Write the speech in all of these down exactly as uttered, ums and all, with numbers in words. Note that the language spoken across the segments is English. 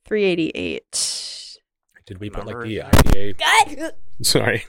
three eighty-eight. Did we put like Number- the I D A? Sorry.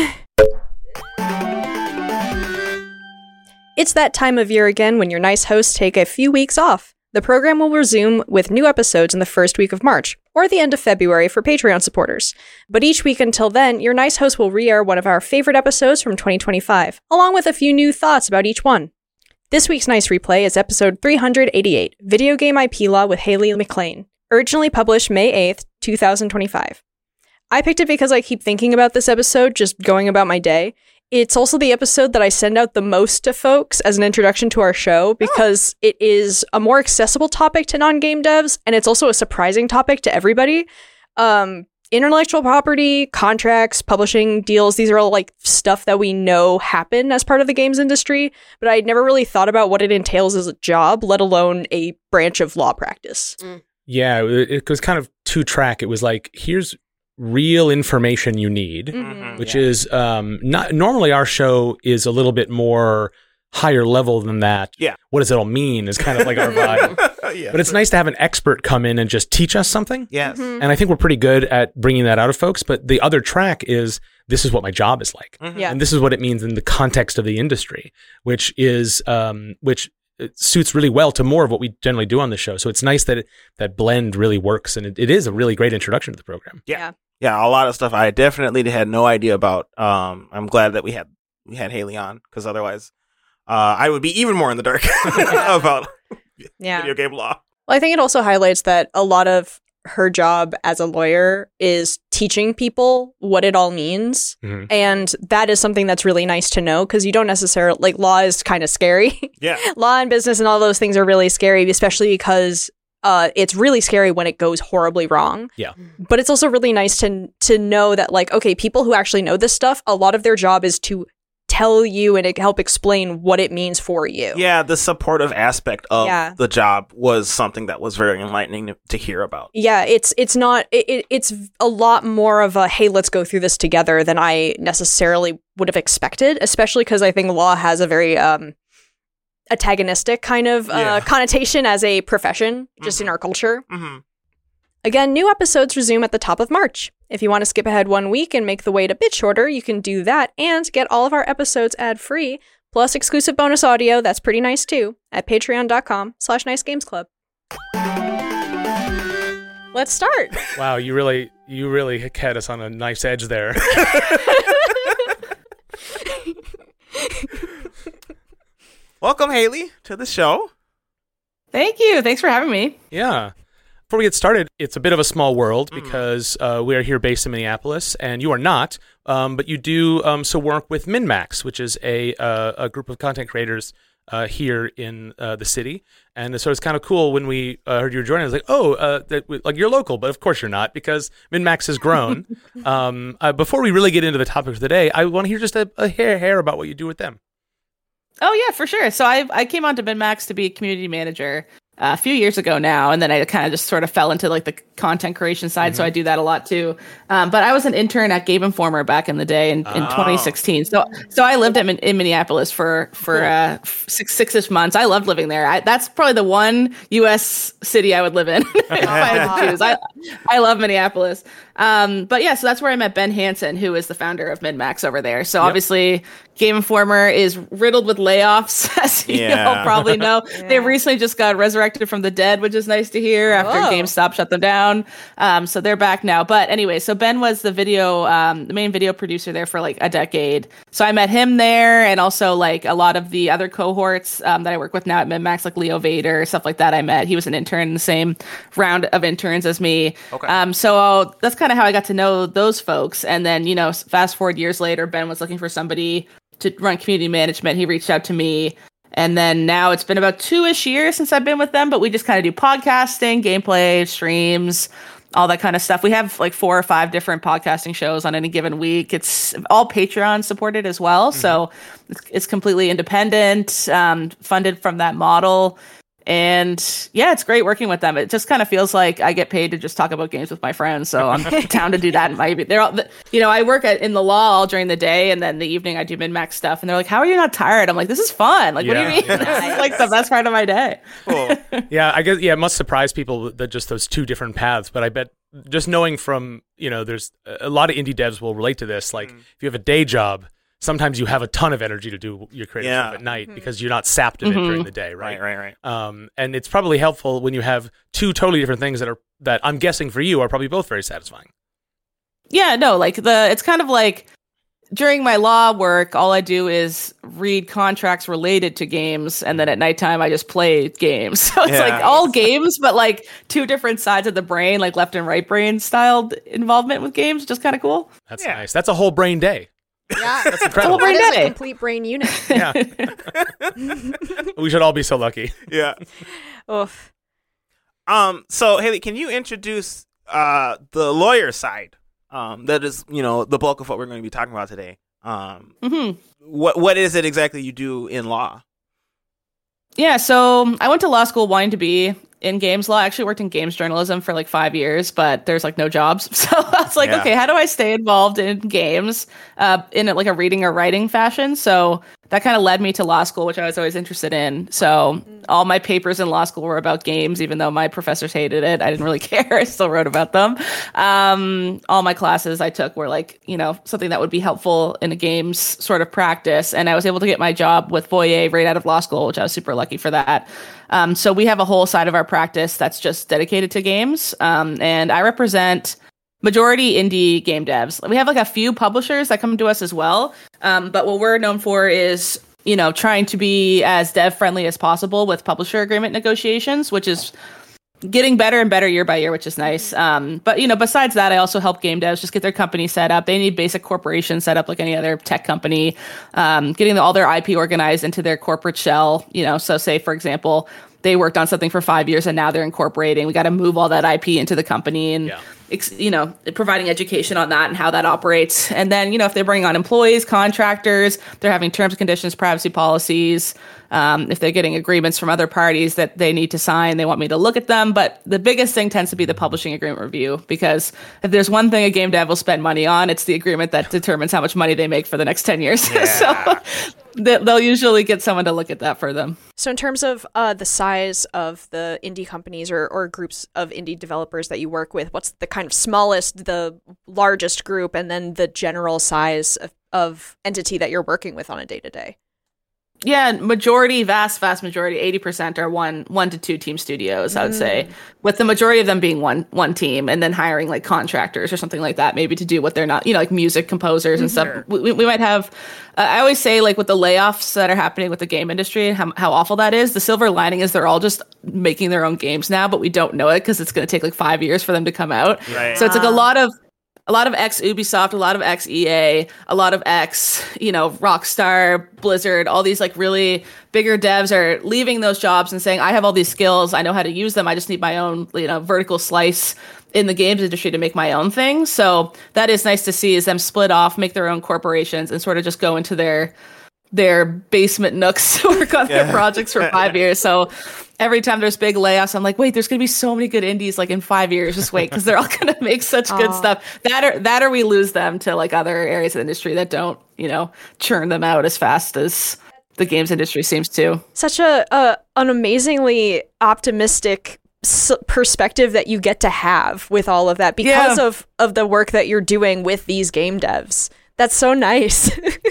It's that time of year again when your nice hosts take a few weeks off. The program will resume with new episodes in the first week of March, or the end of February for Patreon supporters. But each week until then, your nice host will re-air one of our favorite episodes from twenty twenty-five, along with a few new thoughts about each one. This week's Nice Replay is episode three eighty-eight, Video Game I P Law with Haley McLean, originally published May eighth, twenty twenty-five. I picked it because I keep thinking about this episode, just going about my day. It's also the episode that I send out the most to folks as an introduction to our show because oh. it is a more accessible topic to non-game devs, and it's also a surprising topic to everybody. Um, intellectual property, contracts, publishing deals, these are all like stuff that we know happen as part of the games industry, but I'd never really thought about what it entails as a job, let alone a branch of law practice. Mm. Yeah, it, it was kind of two-track. It was like, here's real information you need, mm-hmm. which yeah. is um, not normally our show is a little bit more higher level than that. Yeah. What does it all mean is kind of like our vibe. yeah, but it's nice to have an expert come in and just teach us something. Yes. Mm-hmm. And I think we're pretty good at bringing that out of folks. But the other track is this is what my job is like. Mm-hmm. Yeah. And this is what it means in the context of the industry, which is um, which suits really well to more of what we generally do on the show. So it's nice that it, that blend really works. And it, it is a really great introduction to the program. Yeah. yeah. Yeah, a lot of stuff I definitely had no idea about. Um, I'm glad that we had we had Haley on, because otherwise uh, I would be even more in the dark about yeah. video game law. Well, I think it also highlights that a lot of her job as a lawyer is teaching people what it all means. Mm-hmm. And that is something that's really nice to know, because you don't necessarily, like, law is kind of scary. Yeah. Law and business and all those things are really scary, especially because Uh, it's really scary when it goes horribly wrong. Yeah. But it's also really nice to to know that, like, okay, people who actually know this stuff, a lot of their job is to tell you and help explain what it means for you. Yeah, the supportive aspect of yeah. the job was something that was very enlightening to, to hear about. Yeah, it's it's not it, it, it's a lot more of a, hey, let's go through this together than I necessarily would have expected, especially because I think law has a very um antagonistic kind of uh, yeah. connotation as a profession, just mm-hmm. in our culture. Mm-hmm. Again, new episodes resume at the top of March. If you want to skip ahead one week and make the wait a bit shorter, you can do that and get all of our episodes ad-free, plus exclusive bonus audio that's pretty nice too, at patreon.com slash nicegamesclub. Let's start. Wow, you really, you really had us on a knife's edge there. Welcome, Haley, to the show. Thank you. Thanks for having me. Yeah. Before we get started, it's a bit of a small world because uh, we are here based in Minneapolis, and you are not, um, but you do um, some work with MinMax, which is a uh, a group of content creators uh, here in uh, the city. And so it's kind of cool when we uh, heard you were joining. I was like, oh, uh, that, like you're local, but of course you're not, because MinMax has grown. um, uh, before we really get into the topic of the day, I want to hear just a, a hair hair about what you do with them. Oh, yeah, for sure. So I I came on to MinMax to be a community manager uh, a few years ago now, and then I kind of just sort of fell into like the content creation side, mm-hmm. so I do that a lot too. Um, but I was an intern at Game Informer back in the day in, in oh. twenty sixteen. So so I lived in, in Minneapolis for for cool. uh, six six-ish months. I loved living there. I, that's probably the one U S city I would live in if I had to choose. I I love Minneapolis. Um, but yeah, so that's where I met Ben Hansen, who is the founder of MinMax over there. So yep. obviously, Game Informer is riddled with layoffs, as you yeah. all probably know. yeah. They recently just got resurrected from the dead, which is nice to hear after Whoa. GameStop shut them down. Um, so they're back now. But anyway, so Ben was the video, um, the main video producer there for like a decade. So I met him there, and also like a lot of the other cohorts um, that I work with now at MinMax, like Leo Vader, stuff like that. I met. He was an intern in the same round of interns as me. Okay. Um, so uh, that's kind of how I got to know those folks. And then, you know, fast forward years later, Ben was looking for somebody to run community management. He reached out to me. And then now it's been about two-ish years since I've been with them, but we just kind of do podcasting, gameplay, streams, all that kind of stuff. We have like four or five different podcasting shows on any given week. It's all Patreon supported as well. Mm-hmm. So it's, it's completely independent, um, funded from that model. and yeah, it's great working with them. It just kind of feels like I get paid to just talk about games with my friends. So I'm down to do that. In my, they're all, you know, I work at, in the law all during the day, and then the evening I do min-max stuff. And they're like, "How are you not tired?" I'm like, "This is fun. Like, Yeah. what do you mean? This is like the best part of my day." Cool. Yeah, I guess yeah, it must surprise people that just those two different paths. But I bet just knowing from you know, there's a lot of indie devs will relate to this. Like, mm. if you have a day job, sometimes you have a ton of energy to do your creative Yeah. stuff at night Mm-hmm. because you're not sapped of it Mhm. during the day, right? Right, right, right. Um, and it's probably helpful when you have two totally different things that are that I'm guessing for you are probably both very satisfying. Yeah, no, like the it's kind of like during my law work, all I do is read contracts related to games, and then at nighttime I just play games. So it's Yeah. like all games, but like two different sides of the brain, like left and right brain styled involvement with games, just kind of cool. That's Yeah. nice. That's a whole brain day. Yeah, That's incredible. brain that is day. a complete brain unit. Yeah. We should all be so lucky. Yeah. Oof. Um. So Haley, can you introduce uh the lawyer side? Um. That is, you know, the bulk of what we're going to be talking about today. Um. hmm What What is it exactly you do in law? Yeah, so I went to law school wanting to be in games law. I actually worked in games journalism for like five years, but there's like no jobs. So I was like, Yeah. okay, how do I stay involved in games uh, in like a reading or writing fashion? So that kind of led me to law school, which I was always interested in. So all my papers in law school were about games, even though my professors hated it. I didn't really care. I still wrote about them. Um, all my classes I took were like, you know, something that would be helpful in a games sort of practice. And I was able to get my job with Voyer right out of law school, which I was super lucky for that. Um, so we have a whole side of our practice that's just dedicated to games. Um, and I represent majority indie game devs. We have like a few publishers that come to us as well. Um, but what we're known for is, you know, trying to be as dev friendly as possible with publisher agreement negotiations, which is getting better and better year by year, which is nice. Um, but, you know, besides that, I also help game devs just get their company set up. They need basic corporation set up like any other tech company, um, getting all their I P organized into their corporate shell. You know, so say, for example, they worked on something for five years and now they're incorporating. We got to move all that I P into the company and, Yeah. ex- you know, providing education on that and how that operates. And then, you know, if they're bringing on employees, contractors, they're having terms and conditions, privacy policies. Um, if they're getting agreements from other parties that they need to sign, they want me to look at them. But the biggest thing tends to be the publishing agreement review, because if there's one thing a game dev will spend money on, it's the agreement that determines how much money they make for the next ten years. Yeah. So they- they'll usually get someone to look at that for them. So in terms of uh, the size of the indie companies or, or groups of indie developers that you work with, what's the kind of smallest, the largest group, and then the general size of, of entity that you're working with on a day-to-day? Yeah, majority, vast, vast majority, eighty percent are one, one to two team studios, I would say, with the majority of them being one, one team, and then hiring like contractors or something like that, maybe to do what they're not, you know, like music composers and stuff. We, we might have, uh, I always say, like with the layoffs that are happening with the game industry and how, how awful that is, the silver lining is they're all just making their own games now, but we don't know it because it's going to take like five years for them to come out. Right. So it's like a lot of, a lot of ex Ubisoft, a lot of ex E A, a lot of ex, you know, Rockstar, Blizzard, all these like really bigger devs are leaving those jobs and saying, I have all these skills, I know how to use them, I just need my own, you know, vertical slice in the games industry to make my own thing. So that is nice to see, is them split off, make their own corporations, and sort of just go into their their basement nooks to work on Yeah. their projects for five years. So every time there's big layoffs, I'm like, wait, there's going to be so many good indies like in five years. Just wait, because they're all going to make such good Aw. stuff. That or that or we lose them to like other areas of the industry that don't, you know, churn them out as fast as the games industry seems to. Such a, a an amazingly optimistic s- perspective that you get to have with all of that because Yeah. of, of the work that you're doing with these game devs. That's so nice.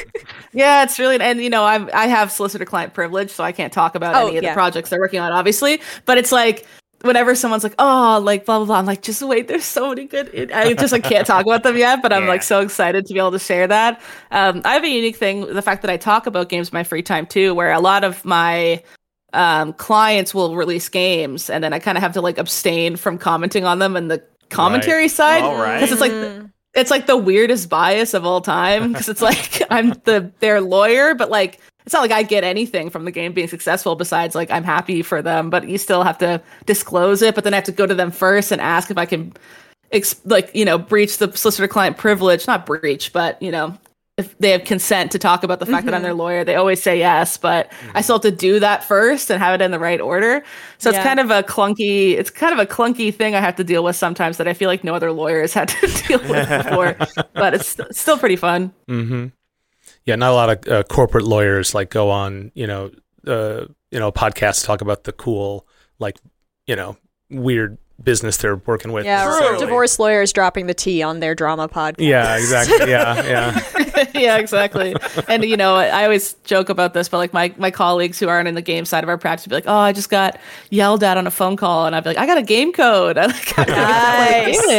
Yeah, it's really, and you know, I I have solicitor client privilege, so I can't talk about Oh, any of yeah. the projects they're working on, obviously. But it's like whenever someone's like, oh, like blah blah blah, I'm like, just wait, there's so many good. I just like can't talk about them yet, but I'm Yeah. like so excited to be able to share that. Um, I have a unique thing, the fact that I talk about games in my free time too, where a lot of my um, clients will release games, and then I kind of have to like abstain from commenting on them and the commentary side, All right. because it's like. It's like the weirdest bias of all time, because it's like I'm the their lawyer, but like it's not like I get anything from the game being successful besides like I'm happy for them, but you still have to disclose it. But then I have to go to them first and ask if I can, ex- like you know, breach the solicitor client privilege, not breach, but you know, if they have consent to talk about the fact Mm-hmm. that I'm their lawyer. They always say yes, but mm-hmm. I still have to do that first and have it in the right order. So yeah. it's kind of a clunky, it's kind of a clunky thing I have to deal with sometimes that I feel like no other lawyers had to deal with before, but it's, it's still pretty fun. Mm-hmm. Yeah, not a lot of uh, corporate lawyers like go on, you know, uh, you know, podcasts to talk about the cool, like, you know, weird business they're working with. Yeah, or divorce lawyers dropping the T on their drama podcast. Yeah, exactly. Yeah, yeah. Yeah, exactly. And, you know, I always joke about this, but like my, my colleagues who aren't in the game side of our practice would be like, oh, I just got yelled at on a phone call. And I'd be like, I got a game code. I like, nice. Game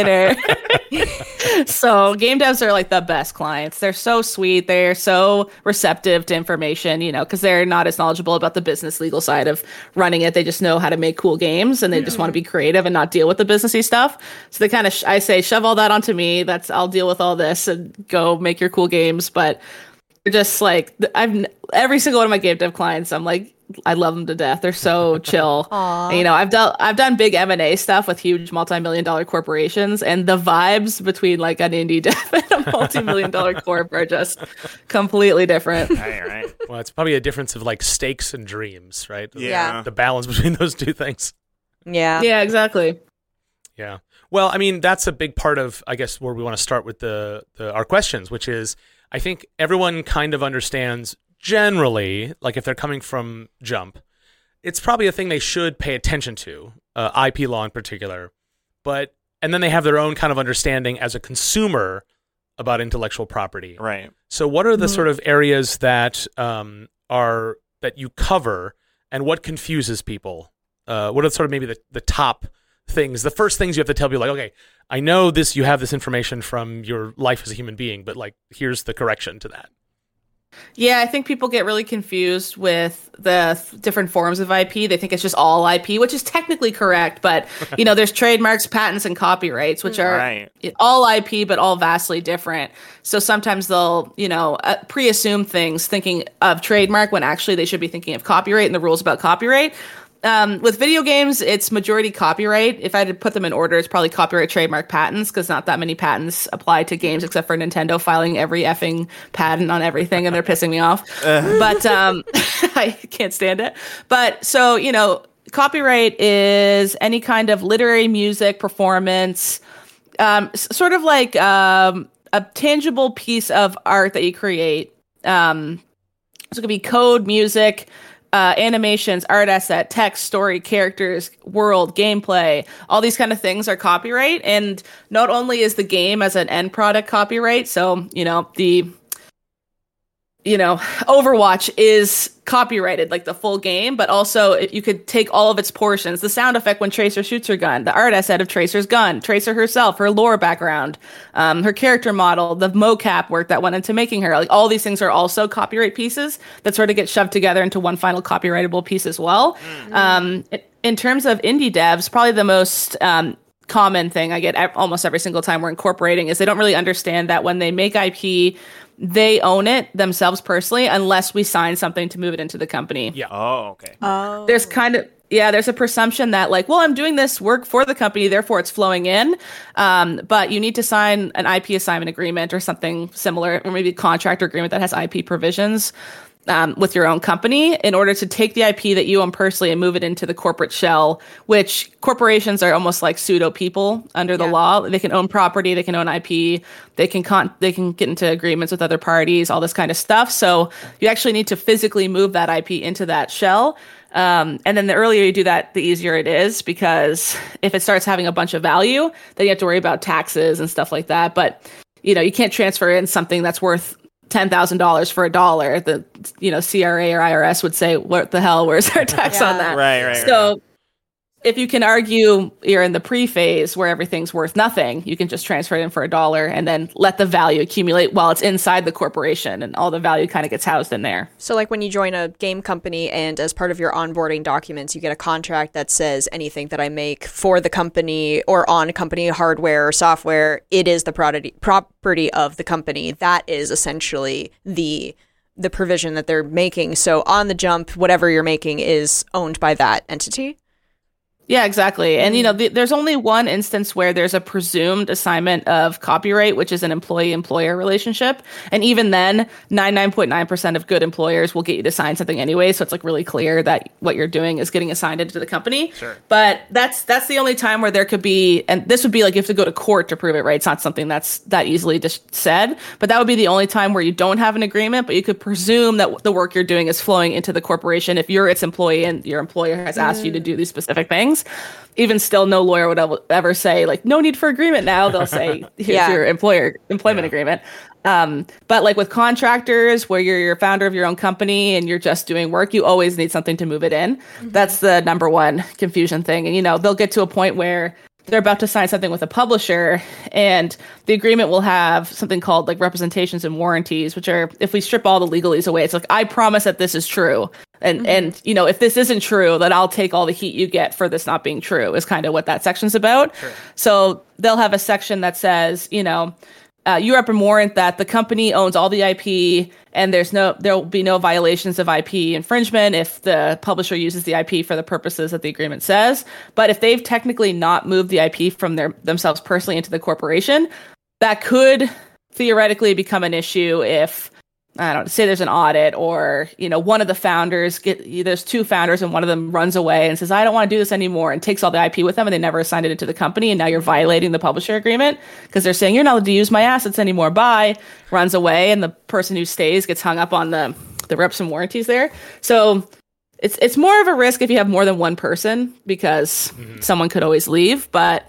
later. So game devs are like the best clients. They're so sweet. They're so receptive to information, you know, because they're not as knowledgeable about the business legal side of running it. They just know how to make cool games and they mm-hmm. just want to be creative and not deal with the businessy stuff. So they kind of, sh- I say, shove all that onto me. That's, I'll deal with all this and go make your cool games. But they're just like, I've every single one of my game dev clients, I'm like, I love them to death. They're so chill. And, you know, I've done I've done big M and A stuff with huge multi-million dollar corporations, and the vibes between like an indie dev and a multi-million dollar corp are just completely different. Right, right. Well, it's probably a difference of like stakes and dreams, right? Yeah. The balance between those two things. Yeah. Yeah, exactly. Yeah. Well, I mean, that's a big part of, I guess, where we want to start with the, the our questions, which is, I think everyone kind of understands generally, like if they're coming from Jump, it's probably a thing they should pay attention to, uh, I P law in particular. But and then they have their own kind of understanding as a consumer about intellectual property. Right. So, what are the Mm-hmm. sort of areas that um, are that you cover, and what confuses people? Uh, what are sort of maybe the, the top things, the first things you have to tell people, like, okay, I know this, you have this information from your life as a human being, but like, here's the correction to that. Yeah, I think people get really confused with the th- different forms of I P. They think it's just all I P, which is technically correct, but you know, there's trademarks, patents, and copyrights, which are right. all I P, but all vastly different. So sometimes they'll, you know, uh, pre-assume things thinking of trademark when actually they should be thinking of copyright and the rules about copyright. Um, with video games, it's majority copyright. If I had to put them in order, it's probably copyright, trademark, patents, because not that many patents apply to games except for Nintendo filing every effing patent on everything, and they're pissing me off. Uh. But um, I can't stand it. But so, you know, copyright is any kind of literary, music, performance, um, s- sort of like um, a tangible piece of art that you create. Um, so it could be code, music, Uh, animations, art asset, text, story, characters, world, gameplay, all these kind of things are copyright. And not only is the game as an end product copyright, so, you know, the, you know, Overwatch is copyrighted, like the full game, but also you could take all of its portions, the sound effect when Tracer shoots her gun, the art asset of Tracer's gun, Tracer herself, her lore background, um, her character model, the mocap work that went into making her, like all these things are also copyright pieces that sort of get shoved together into one final copyrightable piece as well. Mm-hmm. Um, in terms of indie devs, probably the most um, common thing I get almost every single time we're incorporating is they don't really understand that when they make I P, they own it themselves personally, unless we sign something to move it into the company. Yeah. Oh, okay. Oh. There's kind of, yeah, there's a presumption that like, well, I'm doing this work for the company, therefore it's flowing in. Um, but you need to sign an I P assignment agreement or something similar, or maybe a contract agreement that has I P provisions um, with your own company in order to take the I P that you own personally and move it into the corporate shell, which corporations are almost like pseudo people under the Yeah. law. They can own property, they can own I P, they can con- they can get into agreements with other parties, all this kind of stuff. So you actually need to physically move that I P into that shell. Um, and then the earlier you do that, the easier it is, because if it starts having a bunch of value, then you have to worry about taxes and stuff like that. But, you know, you can't transfer in something that's worth ten thousand dollars for a dollar. The, you know, C R A or I R S would say, what the hell, where's our tax Yeah. on that? Right, right, So right. if you can argue you're in the pre-phase where everything's worth nothing, you can just transfer it in for a dollar and then let the value accumulate while it's inside the corporation, and all the value kind of gets housed in there. So like when you join a game company and as part of your onboarding documents, you get a contract that says anything that I make for the company or on company hardware or software, it is the property property of the company. That is essentially the the provision that they're making. So on the Jump, whatever you're making is owned by that entity. Yeah, exactly. And, you know, the, there's only one instance where there's a presumed assignment of copyright, which is an employee-employer relationship. And even then, ninety-nine point nine percent of good employers will get you to sign something anyway. So it's like really clear that what you're doing is getting assigned into the company. Sure. But that's that's the only time where there could be, and this would be like you have to go to court to prove it, right? It's not something that's that easily just said. But that would be the only time where you don't have an agreement, but you could presume that the work you're doing is flowing into the corporation if you're its employee and your employer has asked mm. you to do these specific things. Even still, no lawyer would ever, ever say, like, no need for agreement now. They'll say, here's yeah. your employer employment yeah. agreement. Um, but like with contractors, where you're your founder of your own company and you're just doing work, you always need something to move it in. Mm-hmm. That's the number one confusion thing. And, you know, they'll get to a point where they're about to sign something with a publisher, and the agreement will have something called like representations and warranties, which are, if we strip all the legalese away, it's like, I promise that this is true. And, mm-hmm. and, you know, if this isn't true, then I'll take all the heat you get for this not being true, is kind of what that section's about. Sure. So they'll have a section that says, you know, uh, you rep and warrant that the company owns all the I P and there's no, there will be no violations of I P infringement if the publisher uses the I P for the purposes that the agreement says. But if they've technically not moved the I P from their themselves personally into the corporation, that could theoretically become an issue if, I don't know, say there's an audit, or, you know, one of the founders get, there's two founders and one of them runs away and says, I don't want to do this anymore, and takes all the I P with them, and they never assigned it into the company. And now you're violating the publisher agreement because they're saying you're not allowed to use my assets anymore. Bye, runs away. And the person who stays gets hung up on the, the reps and warranties there. So it's, it's more of a risk if you have more than one person, because mm-hmm. someone could always leave. But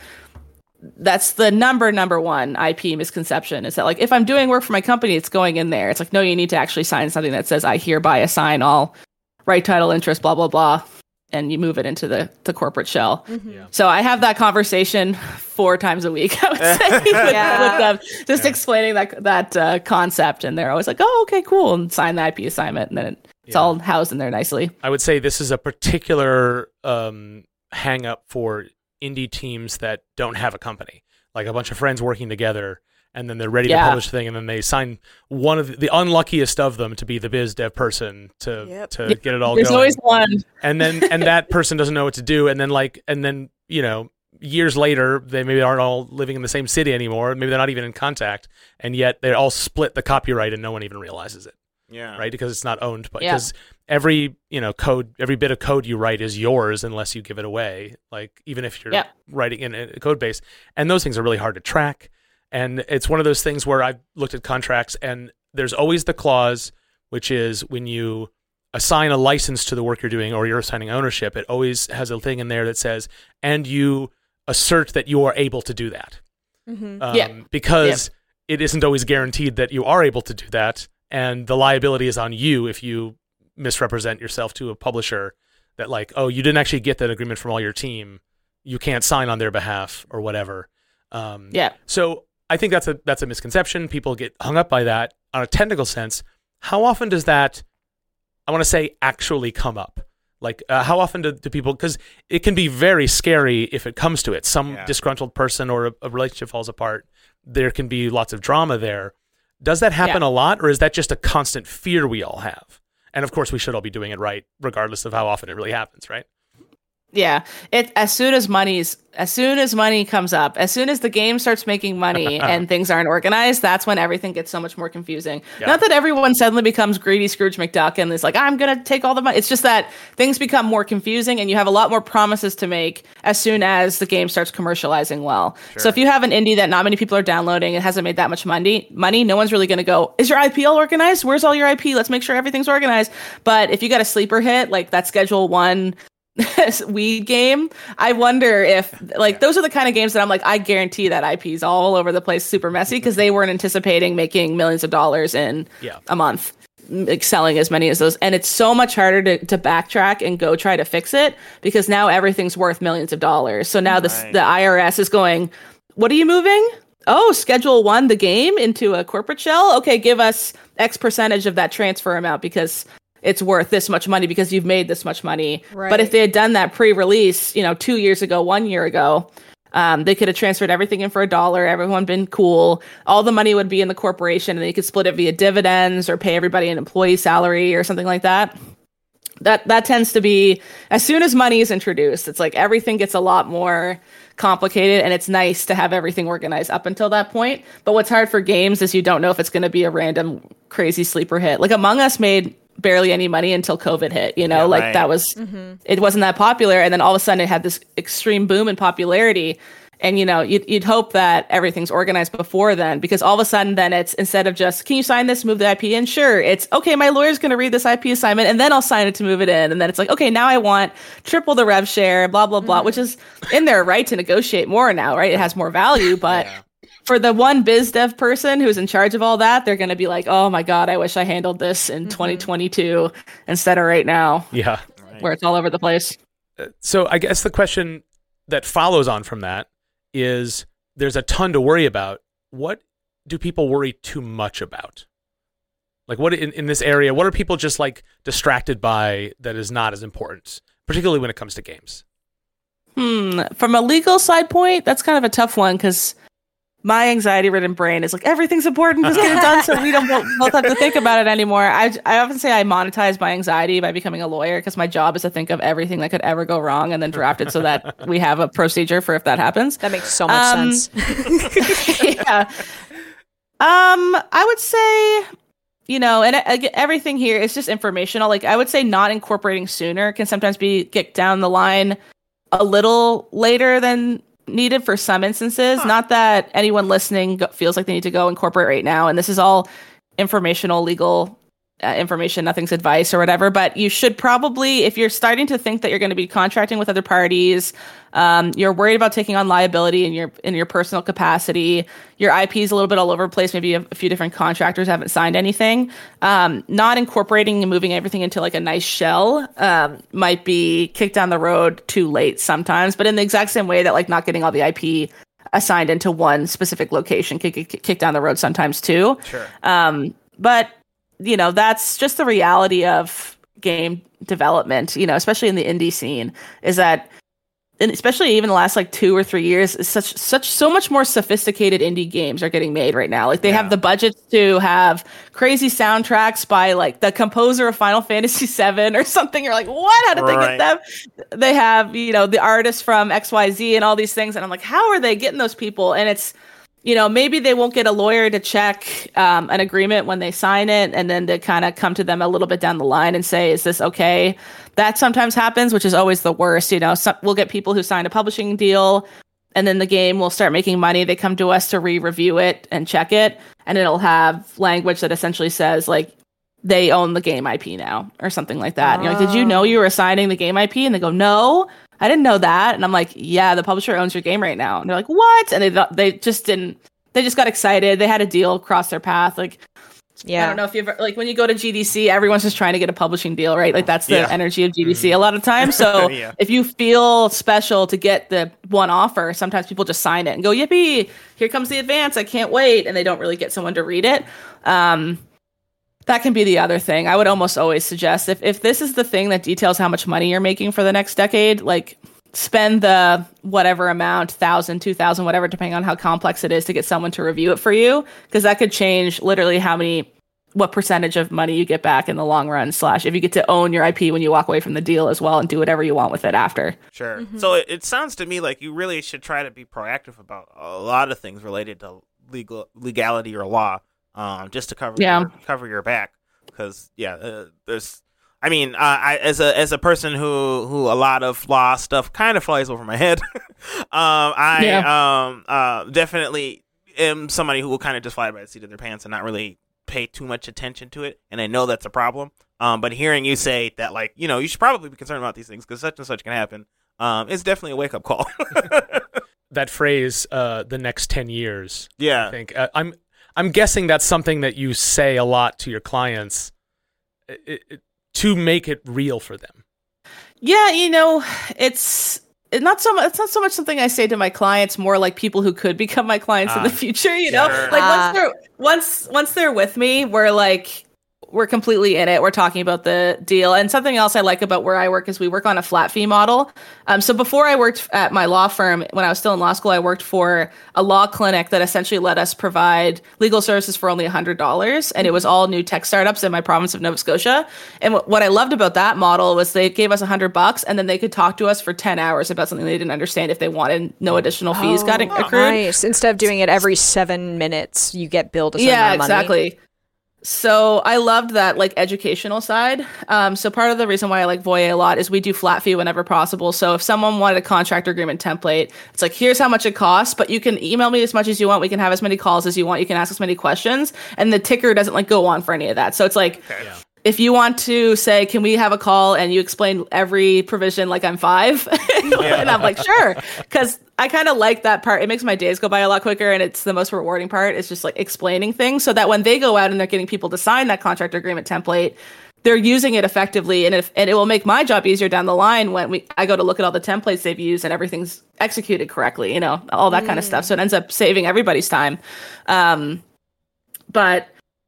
that's the number number one I P misconception, is that, like, if I'm doing work for my company, it's going in there. It's like, no, you need to actually sign something that says, I hereby assign all right title, interest, blah, blah, blah. And you move it into the, the corporate shell. Mm-hmm. Yeah. So I have that conversation four times a week, I would say, with, yeah. with them, just yeah. explaining that that uh, concept. And they're always like, oh, okay, cool. And sign the I P assignment. And then it, it's yeah. all housed in there nicely. I would say this is a particular um, hang up for indie teams that don't have a company, like a bunch of friends working together, and then they're ready yeah. to publish the thing, and then they sign one of the, the unluckiest of them to be the biz dev person to yep. to yep. get it all There's going. There's always one. And then and that person doesn't know what to do, and then like and then you know years later they maybe aren't all living in the same city anymore, maybe they're not even in contact, and yet they all split the copyright and no one even realizes it. Yeah. Right? Because it's not owned, but yeah. because every, you know, code, every bit of code you write is yours unless you give it away. Like, even if you're yeah. writing in a code base. And those things are really hard to track. And it's one of those things where I've looked at contracts, and there's always the clause, which is when you assign a license to the work you're doing, or you're assigning ownership, it always has a thing in there that says, and you assert that you are able to do that. Mm-hmm. Um, yeah. Because yeah. it isn't always guaranteed that you are able to do that. And the liability is on you if you misrepresent yourself to a publisher, that like, oh, you didn't actually get that agreement from all your team, you can't sign on their behalf or whatever. Um, yeah. So I think that's a that's a misconception. People get hung up by that. On a technical sense, how often does that, I want to say, actually come up? Like, uh, how often do, do people, because it can be very scary if it comes to it. Some yeah. disgruntled person or a, a relationship falls apart. There can be lots of drama there. Does that happen yeah. a lot, or is that just a constant fear we all have? And of course, we should all be doing it right, regardless of how often it really happens, right? Yeah, it as soon as money's as soon as money comes up, as soon as the game starts making money and things aren't organized, that's when everything gets so much more confusing. Yeah. Not that everyone suddenly becomes greedy Scrooge McDuck and is like, I'm gonna take all the money. It's just that things become more confusing, and you have a lot more promises to make as soon as the game starts commercializing well. Sure. So if you have an indie that not many people are downloading and hasn't made that much money, money, no one's really gonna go, is your I P all organized? Where's all your I P? Let's make sure everything's organized. But if you got a sleeper hit like that Schedule One weed game, I wonder if, like, those are the kind of games that I'm like, I guarantee that I P's all over the place, super messy, because they weren't anticipating making millions of dollars in yeah. a month, like, selling as many as those. And it's so much harder to, to backtrack and go try to fix it, because now everything's worth millions of dollars. So now this, right. the I R S is going, what are you moving? Oh, Schedule One, the game, into a corporate shell? Okay, give us X percentage of that transfer amount, because it's worth this much money because you've made this much money. Right. But if they had done that pre-release, you know, two years ago, one year ago, um, they could have transferred everything in for a dollar. Everyone been cool. All the money would be in the corporation, and they could split it via dividends or pay everybody an employee salary or something like that. that that tends to be, as soon as money is introduced, it's like everything gets a lot more complicated, and it's nice to have everything organized up until that point. But what's hard for games is you don't know if it's going to be a random crazy sleeper hit. Like Among Us made barely any money until COVID hit, you know, yeah, like right. that was, mm-hmm. it wasn't that popular. And then all of a sudden it had this extreme boom in popularity. And, you know, you'd, you'd hope that everything's organized before then, because all of a sudden then it's, instead of just, can you sign this, move the I P in? Sure. It's, okay, my lawyer's going to read this I P assignment and then I'll sign it to move it in. And then it's like, okay, now I want triple the rev share, blah, blah, blah, mm-hmm. which is in their right to negotiate more now, right? It has more value. But yeah. for the one biz dev person who's in charge of all that, they're going to be like, oh my God, I wish I handled this in mm-hmm. twenty twenty-two instead of right now. Yeah. Where it's all over the place. Uh, so I guess the question that follows on from that is, there's a ton to worry about. What do people worry too much about? Like, what in, in this area, what are people just like distracted by that is not as important, particularly when it comes to games? Hmm. From a legal side point, that's kind of a tough one, because my anxiety-ridden brain is like, everything's important, just get it done so we don't both have to think about it anymore. I, I often say I monetize my anxiety by becoming a lawyer, because my job is to think of everything that could ever go wrong and then draft it so that we have a procedure for if that happens. That makes so much um, sense. yeah. Um, I would say, you know, and uh, everything here is just informational. Like, I would say not incorporating sooner can sometimes be get down the line a little later than needed for some instances. Huh. Not that anyone listening go- feels like they need to go incorporate right now. And this is all informational, legal uh, information, nothing's advice or whatever. But you should probably, if you're starting to think that you're going to be contracting with other parties, um, you're worried about taking on liability in your in your personal capacity, your I P is a little bit all over the place, maybe you have a few different contractors haven't signed anything, um, not incorporating and moving everything into like a nice shell um, might be kicked down the road too late sometimes. But in the exact same way that like not getting all the I P assigned into one specific location can get kicked down the road sometimes too. Sure. Um, but you know, that's just the reality of game development, you know, especially in the indie scene, is that, and especially even the last like two or three years, is such such so much more sophisticated indie games are getting made right now. Like they yeah. have the budgets to have crazy soundtracks by like the composer of Final Fantasy seven or something. You're like, what? How did right. they get them? They have, you know, the artists from X Y Z and all these things, and I'm like, how are they getting those people? And it's, you know, maybe they won't get a lawyer to check um, an agreement when they sign it, and then to kind of come to them a little bit down the line and say, is this okay? That sometimes happens, which is always the worst. You know, some, we'll get people who sign a publishing deal, and then the game will start making money. They come to us to re-review it and check it, and it'll have language that essentially says, like, they own the game I P now, or something like that. Oh. You're like, did you know you were assigning the game I P? And they go, no, I didn't know that. And I'm like, yeah, the publisher owns your game right now. And they're like, what? And they they just didn't, they just got excited. They had a deal cross their path. Like, yeah, I don't know if you've ever, like when you go to G D C, everyone's just trying to get a publishing deal, right? Like that's the yeah. energy of G D C mm-hmm. a lot of times. So yeah. if you feel special to get the one offer, sometimes people just sign it and go, yippee, here comes the advance. I can't wait. And they don't really get someone to read it. Um, That can be the other thing. I would almost always suggest if, if this is the thing that details how much money you're making for the next decade, like spend the whatever amount, thousand, two thousand, whatever, depending on how complex it is to get someone to review it for you. Because that could change literally how many, what percentage of money you get back in the long run, slash if you get to own your I P when you walk away from the deal as well and do whatever you want with it after. Sure. Mm-hmm. So it, it sounds to me like you really should try to be proactive about a lot of things related to legal legality or law. Um, just to cover yeah. your, cover your back, because yeah, uh, there's. I mean, uh, I as a as a person who who a lot of law stuff kind of flies over my head. um, I yeah. um uh definitely am somebody who will kind of just fly by the seat of their pants and not really pay too much attention to it, and I know that's a problem. Um, but hearing you say that, like, you know, you should probably be concerned about these things because such and such can happen. Um, it's definitely a wake up call. That phrase, uh, the next ten years. Yeah, I think uh, I'm. I'm guessing that's something that you say a lot to your clients it, it, to make it real for them. Yeah, you know, it's it's not so much. It's not so much something I say to my clients. More like people who could become my clients uh, in the future. You know, sure. like uh, once they're once once they're with me, we're like we're completely in it. We're talking about the deal. And something else I like about where I work is we work on a flat fee model. Um, so before I worked at my law firm, when I was still in law school, I worked for a law clinic that essentially let us provide legal services for only one hundred dollars. And it was all new tech startups in my province of Nova Scotia. And w- what I loved about that model was they gave us one hundred bucks and then they could talk to us for ten hours about something they didn't understand if they wanted. No additional fees oh, got accrued. Nice. Instead of doing it every seven minutes, you get billed a certain yeah, amount of money. exactly. So I loved that like educational side. Um, so part of the reason why I like Voyeur a lot is we do flat fee whenever possible. So if someone wanted a contractor agreement template, it's like, here's how much it costs, but you can email me as much as you want. We can have as many calls as you want. You can ask as many questions, and the ticker doesn't like go on for any of that. So it's like, okay, yeah. If you want to say, can we have a call and you explain every provision like I'm five? And I'm like, sure. Because I kind of like that part. It makes my days go by a lot quicker, and it's the most rewarding part. It's just like explaining things so that when they go out and they're getting people to sign that contract agreement template, they're using it effectively. And if and it will make my job easier down the line when we I go to look at all the templates they've used and everything's executed correctly, you know, all that mm. kind of stuff. So it ends up saving everybody's time. Um, but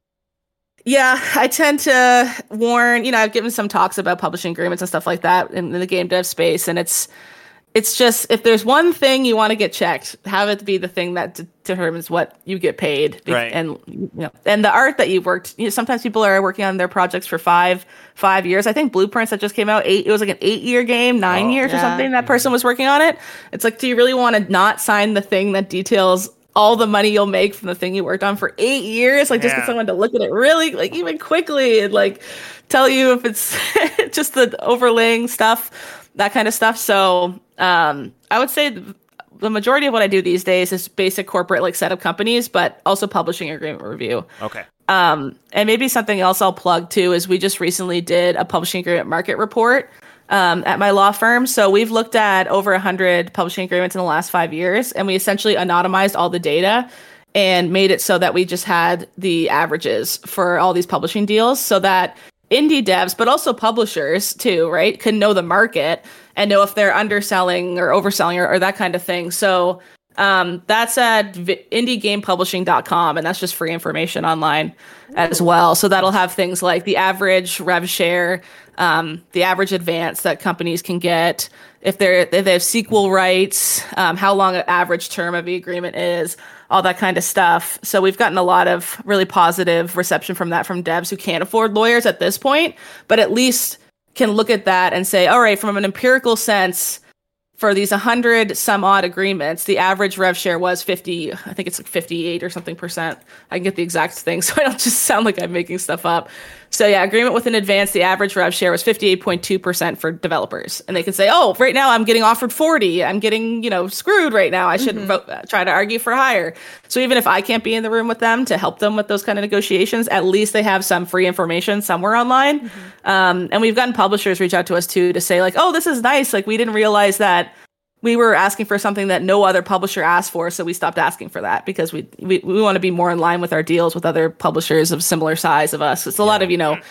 yeah, I tend to warn, you know, I've given some talks about publishing agreements and stuff like that in, in the game dev space. And it's, it's just, if there's one thing you want to get checked, have it be the thing that de- determines what you get paid. Right. And, you know, and the art that you've worked, you know, sometimes people are working on their projects for five, five years. I think Blueprints that just came out, eight, it was like an eight year game, nine oh, years yeah. or something. That person was working on it. It's like, do you really want to not sign the thing that details all the money you'll make from the thing you worked on for eight years, like just yeah. get someone to look at it really, like even quickly, and like tell you if it's just the overlaying stuff, that kind of stuff. So um, I would say the majority of what I do these days is basic corporate like setup companies, but also publishing agreement review. Okay. Um, and maybe something else I'll plug too is we just recently did a publishing agreement market report Um, at my law firm. So we've looked at over one hundred publishing agreements in the last five years, and we essentially anonymized all the data and made it so that we just had the averages for all these publishing deals so that indie devs, but also publishers too, right, can know the market and know if they're underselling or overselling or, or that kind of thing. So um, that's at v- indie game publishing dot com, and that's just free information online as well. So that'll have things like the average rev share, um, the average advance that companies can get, if they're if they have sequel rights, um, how long an average term of the agreement is, all that kind of stuff. So we've gotten a lot of really positive reception from that from devs who can't afford lawyers at this point, but at least can look at that and say, all right, from an empirical sense, for these one hundred some odd agreements, the average rev share was fifty, I think it's like fifty-eight or something percent. I can get the exact thing so I don't just sound like I'm making stuff up. So yeah, agreement with an advance, the average rev share was fifty-eight point two percent for developers. And they can say, oh, right now I'm getting offered forty. I'm getting, you know, screwed right now. I should mm-hmm. vote, uh, try to argue for higher. So even if I can't be in the room with them to help them with those kind of negotiations, at least they have some free information somewhere online. Mm-hmm. Um, and we've gotten publishers reach out to us too to say like, oh, this is nice. Like we didn't realize that we were asking for something that no other publisher asked for, so we stopped asking for that because we we, we want to be more in line with our deals with other publishers of similar size of us. It's a yeah. lot of, you know,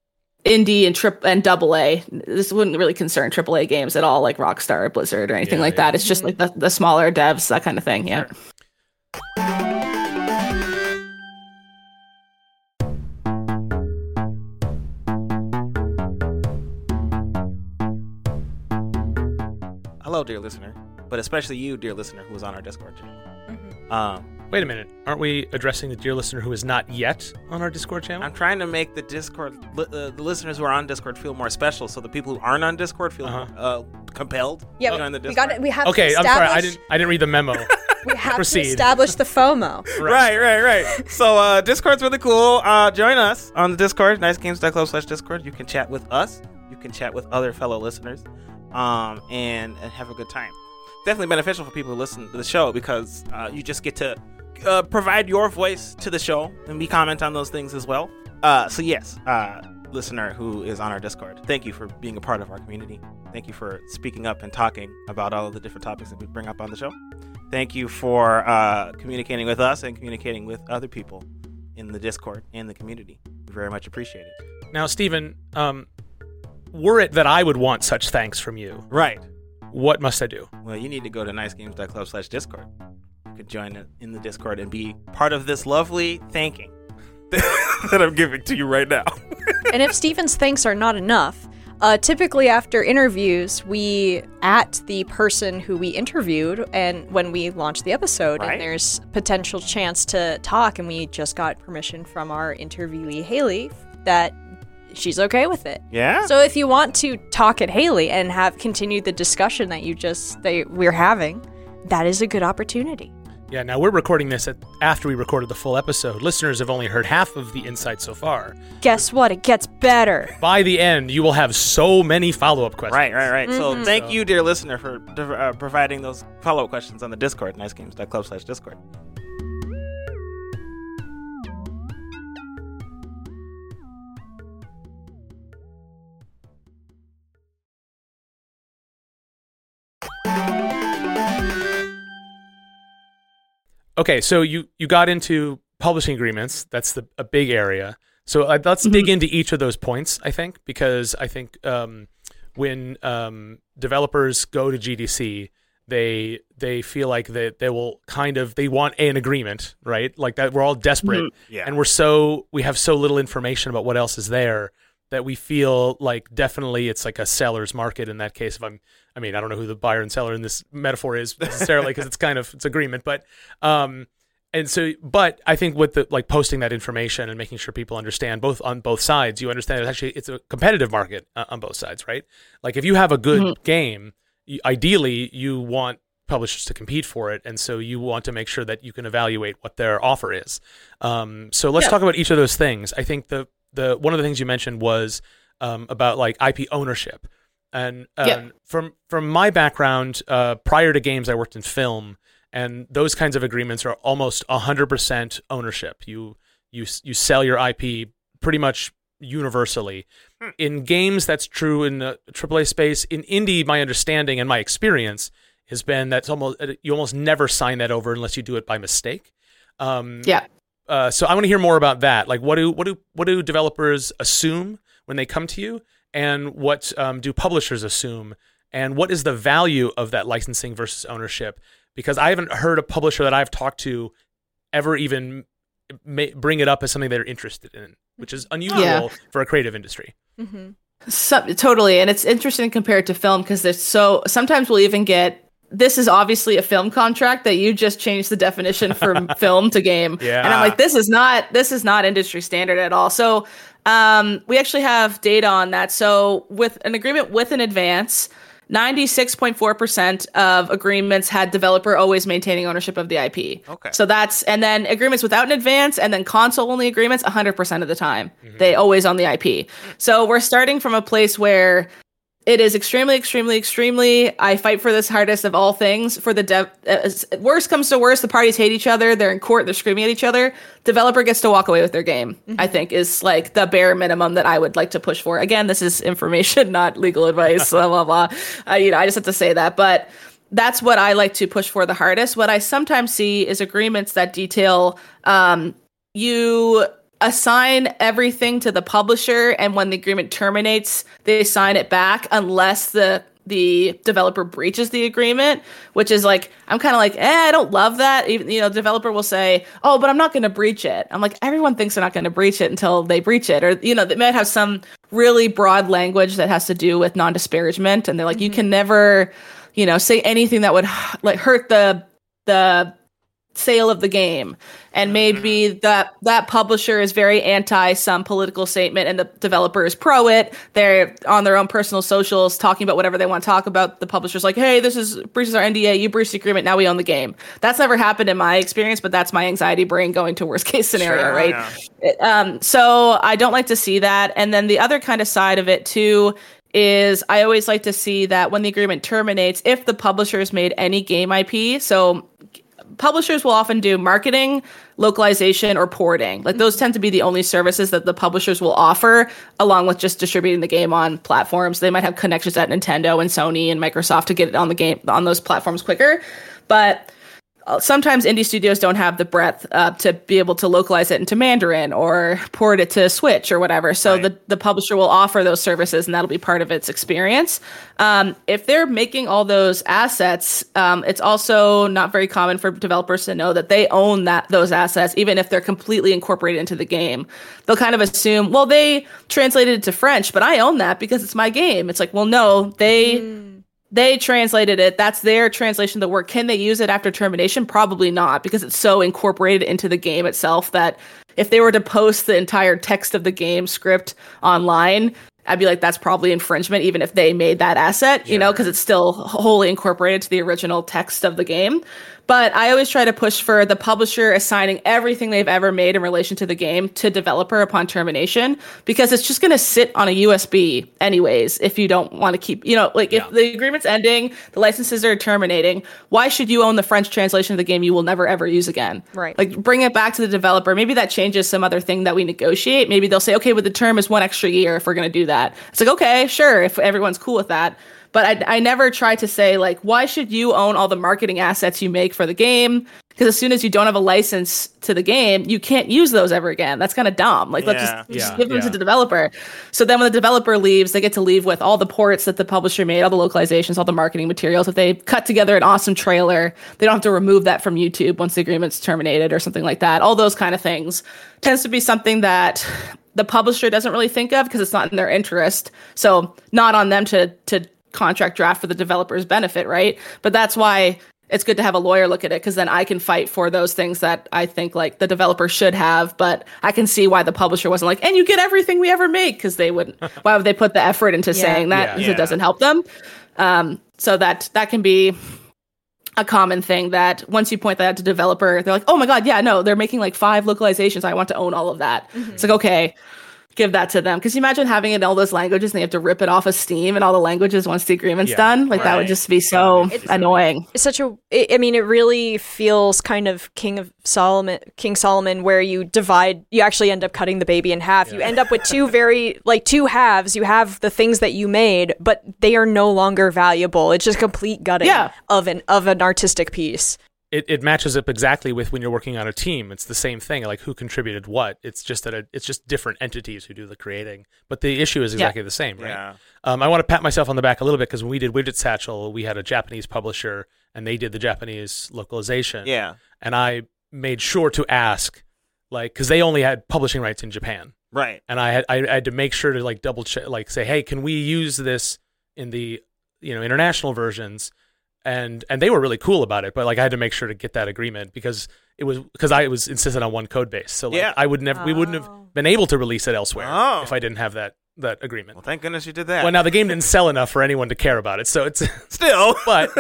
indie and trip and double A. This wouldn't really concern triple A games at all, like Rockstar or Blizzard or anything yeah, like yeah. that. It's just like the, the smaller devs, that kind of thing. Yeah. Sure. Hello, dear listener, but especially you, dear listener, who is on our Discord channel. Mm-hmm. Um, Wait a minute. Aren't we addressing the dear listener who is not yet on our Discord channel? I'm trying to make the Discord, li- uh, the listeners who are on Discord feel more special, so the people who aren't on Discord feel uh-huh. uh, compelled yeah, to join the we Discord. got it. We have okay, to I'm sorry. I didn't. I didn't read the memo. We have Proceed. to establish the FOMO. Right, right, right. So uh, Discord's really cool. Uh, join us on the Discord, nice games dot club slash Discord. You can chat with us. You can chat with other fellow listeners, um, and, and have a good time. Definitely beneficial for people who listen to the show because uh, you just get to uh, provide your voice to the show and we comment on those things as well. Uh, so yes, uh, listener who is on our Discord, thank you for being a part of our community. Thank you for speaking up and talking about all of the different topics that we bring up on the show. Thank you for uh, communicating with us and communicating with other people in the Discord and the community. We very much appreciate it. Now, Stephen, um, were it that I would want such thanks from you, right? What must I do? Well, you need to go to nice games dot club slash Discord. You could join in the Discord and be part of this lovely thanking. that I'm giving to you right now. And if Steven's thanks are not enough, uh, typically after interviews, we at the person who we interviewed and when we launch the episode, Right. and there's potential chance to talk, and we just got permission from our interviewee, Haley, that she's okay with it. Yeah. So if you want to talk at Haley and have continued the discussion that you just that we're having, that is a good opportunity. Yeah, now we're recording this at, after we recorded the full episode. Listeners have only heard half of the insight so far. Guess what? It gets better. By the end, you will have so many follow-up questions. Right, right, right. So Mhm. thank So- you, dear listener, for uh, providing those follow-up questions on the Discord, nice games dot club slash Discord. Okay, so you, you got into publishing agreements. That's the a big area. So uh, let's dig into each of those points, I think, because I think um, when um, developers go to G D C, they they feel like they, they will kind of, they want an agreement, right? Like that we're all desperate. Yeah. And we're so, we have so little information about what else is there that we feel like definitely it's like a seller's market in that case. If I'm, I mean, I don't know who the buyer and seller in this metaphor is necessarily because it's kind of, it's agreement, but, um, and so, but I think with the, like posting that information and making sure people understand both on both sides, you understand it's actually, it's a competitive market uh, on both sides, right? Like if you have a good Mhm. game, you, ideally you want publishers to compete for it. And so you want to make sure that you can evaluate what their offer is. Um, so let's Yeah. talk about each of those things. I think the, the, one of the things you mentioned was um, about like I P ownership. And um, Yeah. from from my background, uh, prior to games, I worked in film, and those kinds of agreements are almost one hundred percent ownership. You you you sell your I P pretty much universally. Hmm. In games, that's true in the triple A space. In indie, my understanding and my experience has been that's almost you almost never sign that over unless you do it by mistake. Um, Yeah. uh, so I want to hear more about that. Like, what do what do what do developers assume when they come to you, and what um, do publishers assume, and what is the value of that licensing versus ownership? Because I haven't heard a publisher that I've talked to ever even ma- bring it up as something they're interested in, which is unusual Yeah. for a creative industry. Mm-hmm. So, totally, and it's interesting compared to film because there's so sometimes we'll even get this is obviously a film contract that you just changed the definition from film to game, Yeah. and I'm like, this is not this is not industry standard at all. So um, we actually have data on that. So with an agreement with an advance, ninety-six point four percent of agreements had developer always maintaining ownership of the I P. Okay. So that's, and then agreements without an advance and then console only agreements, one hundred percent of the time, they always own the I P. So we're starting from a place where it is extremely, extremely, extremely, I fight for this hardest of all things for the dev. Uh, worst comes to worst, the parties hate each other. They're in court. They're screaming at each other. Developer gets to walk away with their game, I think is like the bare minimum that I would like to push for. Again, this is information, not legal advice, blah, blah, blah. Uh, you know, I just have to say that. But that's what I like to push for the hardest. What I sometimes see is agreements that detail um, you assign everything to the publisher, and when the agreement terminates, they sign it back unless the the developer breaches the agreement, which is like, I'm kind of like, eh, I don't love that. Even, you know, developer will say, oh, but I'm not going to breach it. I'm like, everyone thinks they're not going to breach it until they breach it. Or, you know, they might have some really broad language that has to do with non-disparagement. And they're like, mm-hmm. you can never, you know, say anything that would like hurt the, the, sale of the game, and maybe that that publisher is very anti some political statement and the developer is pro it. They're on their own personal socials talking about whatever they want to talk about. The publisher's like, hey, this is breaches our N D A, you breached the agreement, now we own the game. That's never happened in my experience, but that's my anxiety brain going to worst case scenario. Sure, right yeah. um so I don't like to see that. And then the other kind of side of it too is I always like to see that when the agreement terminates, if the publisher has made any game I P, so publishers will often do marketing, localization, or porting. Like those tend to be the only services that the publishers will offer, along with just distributing the game on platforms. They might have connections at Nintendo and Sony and Microsoft to get it on the game on those platforms quicker. But sometimes indie studios don't have the breadth uh, to be able to localize it into Mandarin or port it to Switch or whatever. So right. the, the publisher will offer those services, and that'll be part of its experience. Um, if they're making all those assets, um, it's also not very common for developers to know that they own that those assets, even if they're completely incorporated into the game. They'll kind of assume, well, they translated it to French, but I own that because it's my game. It's like, well, no, they... Mm. They translated it. That's their translation of the work. Can they use it after termination? Probably not, because it's so incorporated into the game itself that if they were to post the entire text of the game script online, I'd be like, that's probably infringement, even if they made that asset, you yeah. know, because it's still wholly incorporated to the original text of the game. But I always try to push for the publisher assigning everything they've ever made in relation to the game to developer upon termination, because it's just going to sit on a U S B anyways if you don't want to keep, you know, like yeah. if the agreement's ending, the licenses are terminating, why should you own the French translation of the game you will never ever use again? Right. Like, bring it back to the developer. Maybe that changes some other thing that we negotiate. Maybe they'll say, okay, well, the term is one extra year if we're going to do that. It's like, okay, sure, if everyone's cool with that. But I, I never try to say, like, why should you own all the marketing assets you make for the game? Because as soon as you don't have a license to the game, you can't use those ever again. That's kind of dumb. Like, yeah, let's just, just yeah, give them yeah. to the developer. So then when the developer leaves, they get to leave with all the ports that the publisher made, all the localizations, all the marketing materials. If they cut together an awesome trailer, they don't have to remove that from YouTube once the agreement's terminated or something like that. All those kind of things tends to be something that the publisher doesn't really think of because it's not in their interest. So not on them to to contract draft for the developer's benefit, right? But that's why it's good to have a lawyer look at it, because then I can fight for those things that I think like the developer should have, but I can see why the publisher wasn't like, and you get everything we ever make, because they wouldn't. Why would they put the effort into yeah. saying that if yeah. it doesn't help them? Um, so that that can be a common thing that once you point that out to developer, they're like, oh my God, yeah, no, they're making like five localizations. I want to own all of that. Mm-hmm. It's like, okay, give that to them. Because you imagine having it in all those languages and they have to rip it off of Steam and all the languages once the agreement's yeah, done. Like right. that would just be so it's, annoying. It's such a, I mean, it really feels kind of King of Solomon, King Solomon, where you divide, you actually end up cutting the baby in half. Yeah. You end up with two very, like two halves. You have the things that you made, but they are no longer valuable. It's just complete gutting yeah. of an of an artistic piece. It, it matches up exactly with when you're working on a team. It's the same thing, like who contributed what. It's just that it, it's just different entities who do the creating, but the issue is exactly yeah. the same, right? Yeah. Um, I want to pat myself on the back a little bit because when we did Widget Satchel, we had a Japanese publisher and they did the Japanese localization. Yeah, and I made sure to ask, like, because they only had publishing rights in Japan, right? And I had I, I had to make sure to like double check, like say, hey, can we use this in the you know international versions? And and they were really cool about it, but like I had to make sure to get that agreement because it was because I was insistent on one code base. So like, yeah. I would never, oh. we wouldn't have been able to release it elsewhere oh. if I didn't have that that agreement. Well, thank goodness you did that. Well, now the game didn't sell enough for anyone to care about it, so it's still, but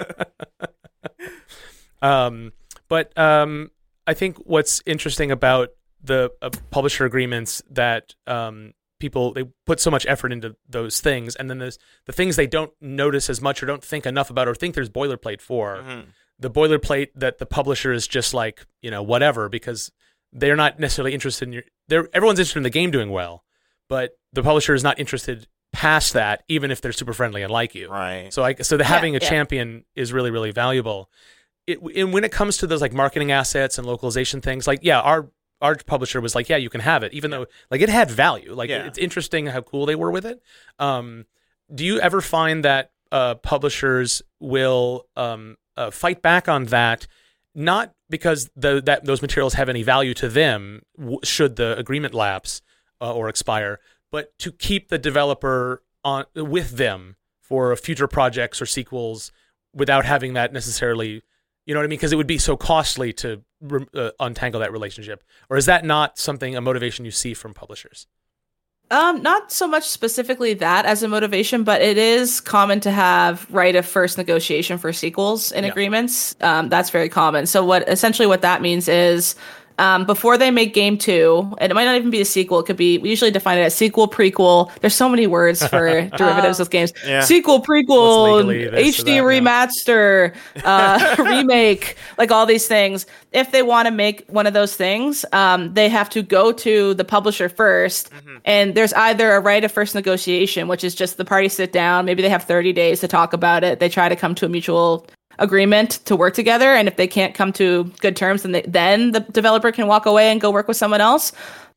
um, but um, I think what's interesting about the uh, publisher agreements that um. people, they put so much effort into those things, and then there's the things they don't notice as much or don't think enough about or think there's boilerplate for. Mm-hmm. The boilerplate that the publisher is just like, you know, whatever, because they're not necessarily interested in your, they're, everyone's interested in the game doing well, but the publisher is not interested past that, even if they're super friendly and like you. Right. So I, so the, having yeah, a yeah. champion is really, really valuable. It, and when it comes to those like marketing assets and localization things, like, yeah, our, our publisher was like, yeah, you can have it, even though like it had value. Like yeah. it's interesting how cool they were with it. Um, do you ever find that uh, publishers will um, uh, fight back on that, not because the, that those materials have any value to them w- should the agreement lapse uh, or expire, but to keep the developer on with them for future projects or sequels without having that necessarily, you know what I mean? Because it would be so costly to uh, untangle that relationship. Or is that not something, a motivation you see from publishers? Um, not so much specifically that as a motivation, but it is common to have right of first negotiation for sequels in yeah. agreements. Um, that's very common. So what essentially what that means is um, before they make game two, and it might not even be a sequel, it could be, we usually define it as sequel, prequel. There's so many words for derivatives of games. Yeah. Sequel, prequel, H D remaster, uh, remake, like all these things. If they want to make one of those things, um, they have to go to the publisher first, mm-hmm. and there's either a right of first negotiation, which is just the parties sit down, maybe they have thirty days to talk about it, they try to come to a mutual agreement to work together. And if they can't come to good terms, then they, then the developer can walk away and go work with someone else.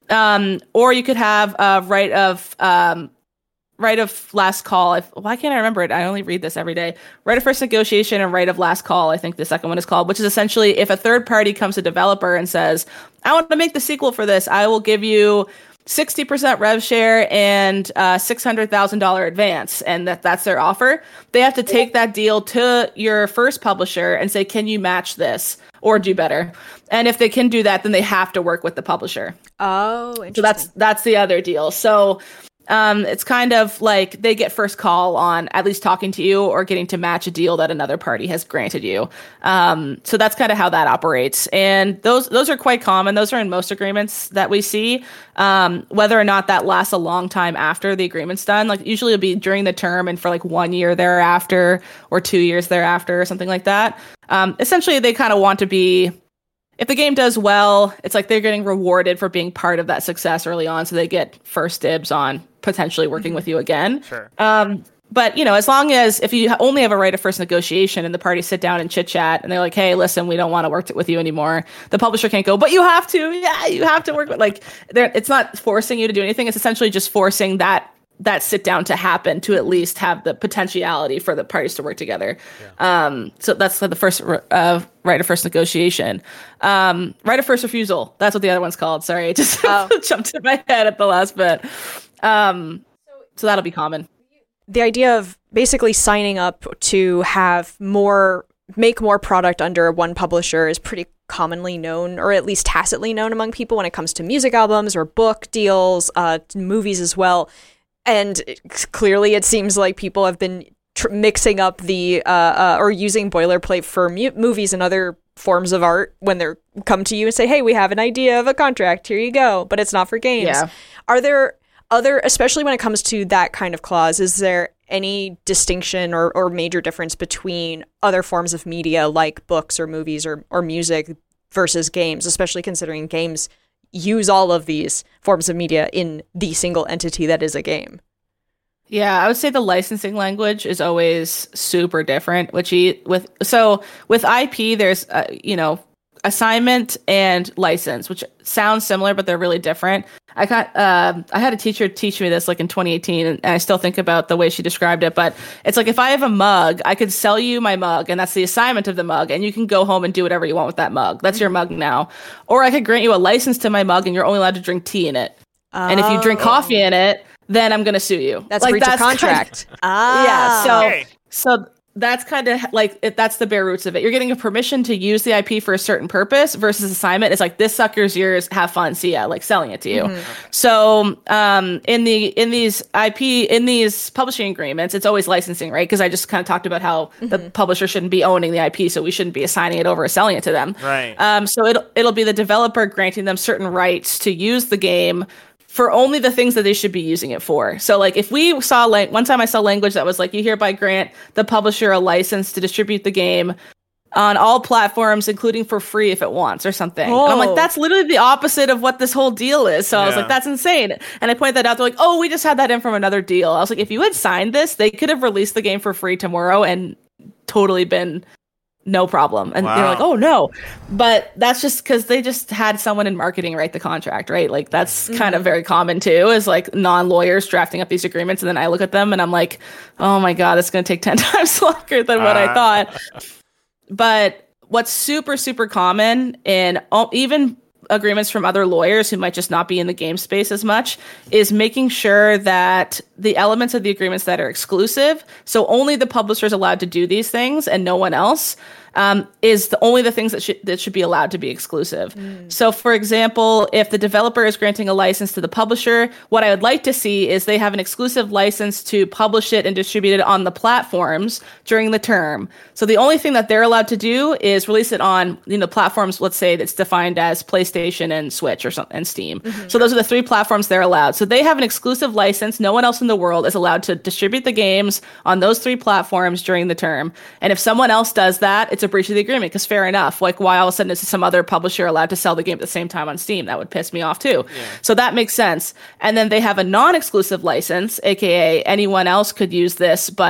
Um, or you could have a right of um, right of last call. If, why can't I remember it? I only read this every day. Right of first negotiation and right of last call, I think the second one is called, which is essentially if a third party comes to developer and says, I want to make the sequel for this, I will give you sixty percent rev share and uh, six hundred thousand dollars advance, and that, that's their offer. They have to take that deal to your first publisher and say, can you match this or do better? And if they can do that, then they have to work with the publisher. Oh, interesting. So that's that's the other deal. So um, it's kind of like they get first call on at least talking to you or getting to match a deal that another party has granted you. Um, so that's kind of how that operates. And those those are quite common. Those are in most agreements that we see. Um, whether or not that lasts a long time after the agreement's done, like usually it'll be during the term and for like one year thereafter or two years thereafter or something like that. Um, essentially, they kind of want to be, if the game does well, it's like they're getting rewarded for being part of that success early on, so they get first dibs on potentially working with you again. Sure. Um, but, you know, as long as if you only have a right of first negotiation and the parties sit down and chit chat and they're like, hey, listen, we don't want to work t- with you anymore. The publisher can't go, but you have to. Yeah, you have to work with, like, it's not forcing you to do anything. It's essentially just forcing that that sit down to happen to at least have the potentiality for the parties to work together. Yeah. Um, so that's the first uh, right of first negotiation. Um, right of first refusal. That's what the other one's called. Sorry, it just oh. jumped in my head at the last bit. Um, so that'll be common. The idea of basically signing up to have more, make more product under one publisher is pretty commonly known, or at least tacitly known among people when it comes to music albums or book deals, uh, movies as well. And clearly it seems like people have been tr- mixing up the, uh, uh, or using boilerplate for mu- movies and other forms of art when they're come to you and say, hey, we have an idea of a contract, here you go, but it's not for games. Yeah. Are there other, especially when it comes to that kind of clause, is there any distinction or, or major difference between other forms of media like books or movies or, or music versus games, especially considering games use all of these forms of media in the single entity that is a game? Yeah, I would say the licensing language is always super different. Which he, with so with I P, there's uh, you know assignment and license, which sounds similar, but they're really different. I got uh, I had a teacher teach me this like in twenty eighteen, and I still think about the way she described it. But it's like if I have a mug, I could sell you my mug, and that's the assignment of the mug, and you can go home and do whatever you want with that mug. That's your mug now. Or I could grant you a license to my mug, and you're only allowed to drink tea in it. Oh. And if you drink coffee in it, then I'm going to sue you. That's like, breach that's of contract. Kind of, ah. Yeah. So, okay. so that's kind of like, it, that's the bare roots of it. You're getting a permission to use the I P for a certain purpose versus assignment. It's like, this sucker's yours. Have fun. See ya. Like selling it to you. Mm-hmm. So, um, in the, in these I P, in these publishing agreements, it's always licensing, right? Because I just kind of talked about how mm-hmm. the publisher shouldn't be owning the I P. So we shouldn't be assigning it over or selling it to them. Right. Um, so it'll, it'll be the developer granting them certain rights to use the game for only the things that they should be using it for. So like if we saw, like one time I saw language that was like, you hereby grant the publisher a license to distribute the game on all platforms, including for free if it wants or something. Oh. And I'm like, that's literally the opposite of what this whole deal is. So yeah. I was like, that's insane. And I pointed that out. They're like, oh, we just had that in from another deal. I was like, if you had signed this, they could have released the game for free tomorrow and totally been no problem. And wow. they're like, oh no. But that's just because they just had someone in marketing write the contract, right? Like that's mm-hmm. kind of very common too, is like non-lawyers drafting up these agreements. And then I look at them and I'm like, oh my God, it's going to take ten times longer than what uh. I thought. But what's super, super common in even agreements from other lawyers who might just not be in the game space as much is making sure that the elements of the agreements that are exclusive, so only the publisher is allowed to do these things and no one else, um, is the only the things that should that should be allowed to be exclusive. Mm. So, for example, if the developer is granting a license to the publisher, what I would like to see is they have an exclusive license to publish it and distribute it on the platforms during the term. So the only thing that they're allowed to do is release it on, you know, platforms, let's say that's defined as PlayStation and Switch or something and Steam. Mm-hmm. So those are the three platforms they're allowed. So they have an exclusive license. No one else in the world is allowed to distribute the games on those three platforms during the term. And if someone else does that, it's a breach of the agreement, because fair enough. Like, why all of a sudden is some other publisher allowed to sell the game at the same time on Steam? That would piss me off too. Yeah. So that makes sense. And then they have a non-exclusive license, aka anyone else could use this, but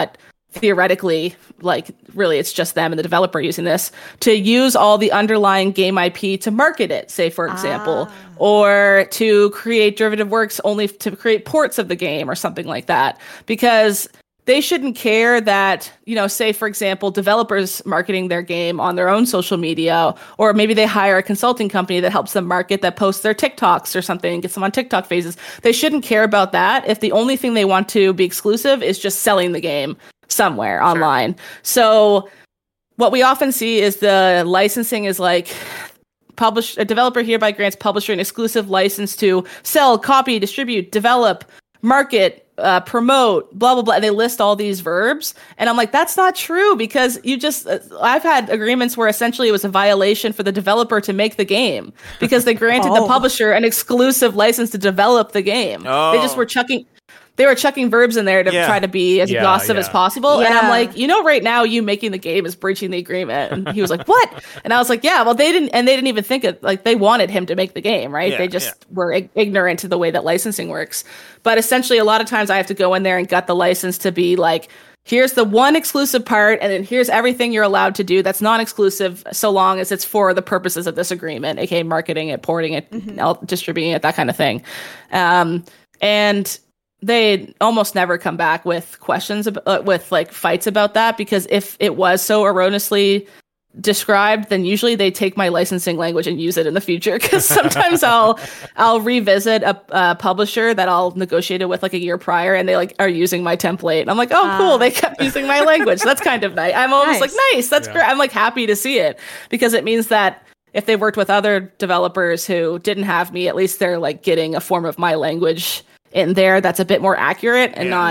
theoretically, like really it's just them and the developer using this to use all the underlying game I P to market it, say for example, ah. or to create derivative works only to create ports of the game or something like that. Because they shouldn't care that, you know, say, for example, developers marketing their game on their own social media, or maybe they hire a consulting company that helps them market, that posts their TikToks or something and gets them on TikTok phases. They shouldn't care about that if the only thing they want to be exclusive is just selling the game somewhere online. Sure. So what we often see is the licensing is like, publish a developer hereby grants publisher an exclusive license to sell, copy, distribute, develop, market, uh, promote, blah, blah, blah. And they list all these verbs. And I'm like, that's not true, because you just, uh, I've had agreements where essentially it was a violation for the developer to make the game because they granted oh. the publisher an exclusive license to develop the game. Oh. They just were chucking, they were chucking verbs in there to yeah. try to be as yeah, exhaustive yeah. as possible. Yeah. And I'm like, you know, right now you making the game is breaching the agreement. And he was like, what? And I was like, yeah, well, they didn't, and they didn't even think it, like they wanted him to make the game, right? Yeah, they just yeah. were ig- ignorant to the way that licensing works. But essentially a lot of times I have to go in there and gut the license to be like, here's the one exclusive part, and then here's everything you're allowed to do that's non-exclusive, so long as it's for the purposes of this agreement, aka marketing it, porting it, mm-hmm. distributing it, that kind of thing. Um, and they almost never come back with questions about, uh, with like fights about that, because if it was so erroneously described, then usually they take my licensing language and use it in the future. Because sometimes I'll I'll revisit a, a publisher that I'll negotiate it with like a year prior, and they like are using my template. And I'm like, oh, uh, cool, they kept using my language. That's kind of nice. I'm always nice. like, nice, that's yeah. great. I'm like happy to see it, because it means that if they worked with other developers who didn't have me, at least they're like getting a form of my language in there that's a bit more accurate and yeah. not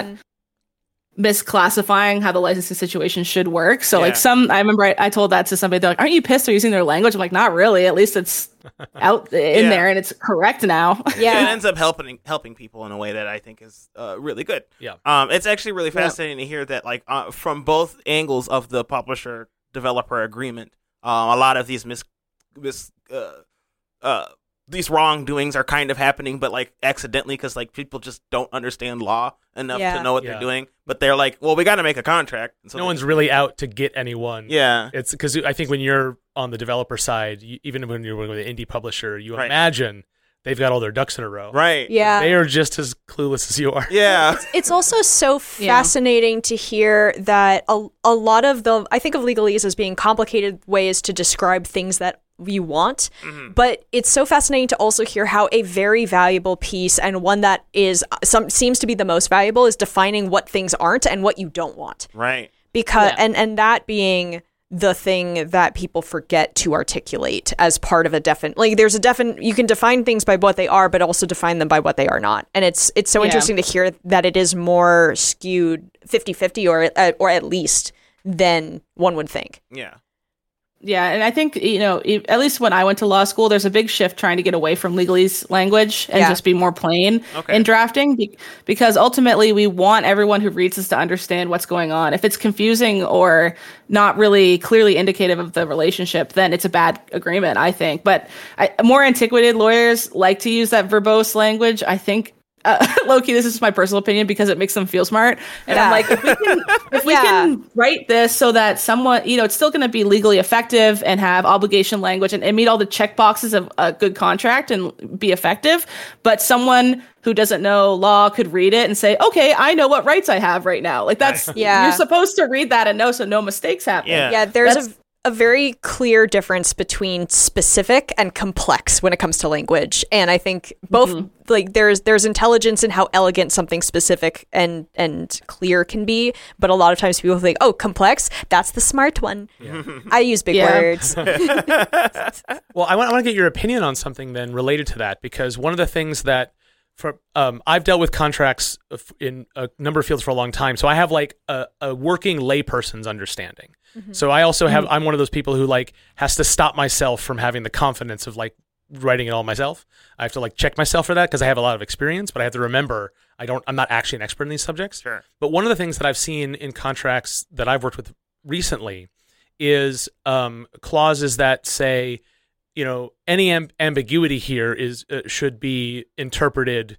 misclassifying how the licensing situation should work. So yeah. like some, I remember I, I told that to somebody, they're like, aren't you pissed they're using their language? I'm like, not really. At least it's out in yeah. there and it's correct now. Yeah. It ends up helping helping people in a way that I think is uh, really good. Yeah. Um, it's actually really fascinating yeah. to hear that, like, uh, from both angles of the publisher developer agreement, um, a lot of these mis, mis uh, uh, these wrongdoings are kind of happening, but like accidentally, because like people just don't understand law enough yeah. to know what yeah. they're doing. But they're like, well, we got to make a contract. And so no they, one's really out to get anyone. Yeah, it's because I think when you're on the developer side, you, even when you're with an indie publisher, you right. imagine they've got all their ducks in a row. Right. Yeah. They are just as clueless as you are. Yeah. It's, it's also so fascinating yeah. to hear that a, a lot of the, I think of legalese as being complicated ways to describe things that you want, mm-hmm. but it's so fascinating to also hear how a very valuable piece, and one that is some seems to be the most valuable, is defining what things aren't and what you don't want. Right. Because yeah. and and that being the thing that people forget to articulate as part of a definite, like there's a definite, you can define things by what they are, but also define them by what they are not. And it's it's so yeah. interesting to hear that it is more skewed fifty-fifty or uh, or at least than one would think. Yeah. Yeah, and I think, you know, at least when I went to law school, there's a big shift trying to get away from legalese language and yeah. just be more plain okay. in drafting, be- because ultimately we want everyone who reads this to understand what's going on. If it's confusing or not really clearly indicative of the relationship, then it's a bad agreement, I think. But I, more antiquated lawyers like to use that verbose language, I think. Uh, low-key, this is my personal opinion because it makes them feel smart. And yeah. I'm like, if we can, if we yeah. can write this so that someone, you know, it's still going to be legally effective and have obligation language and, and meet all the check boxes of a good contract and be effective, but someone who doesn't know law could read it and say, okay, I know what rights I have right now. Like that's, yeah. you're supposed to read that and know so no mistakes happen. Yeah, yeah there's that's, a... a very clear difference between specific and complex when it comes to language. And I think both mm-hmm. like there's there's intelligence in how elegant something specific and and clear can be, but a lot of times people think, oh, complex, that's the smart one. Yeah. I use big yeah. words. Well, I want I want to get your opinion on something then related to that, because one of the things that for um, I've dealt with contracts in a number of fields for a long time, so I have like a, a working layperson's understanding. Mm-hmm. So I also have, mm-hmm. I'm one of those people who like has to stop myself from having the confidence of like writing it all myself. I have to like check myself for that because I have a lot of experience, but I have to remember I don't, I'm not actually an expert in these subjects. Sure. But one of the things that I've seen in contracts that I've worked with recently is um, clauses that say, you know, any amb- ambiguity here is uh, should be interpreted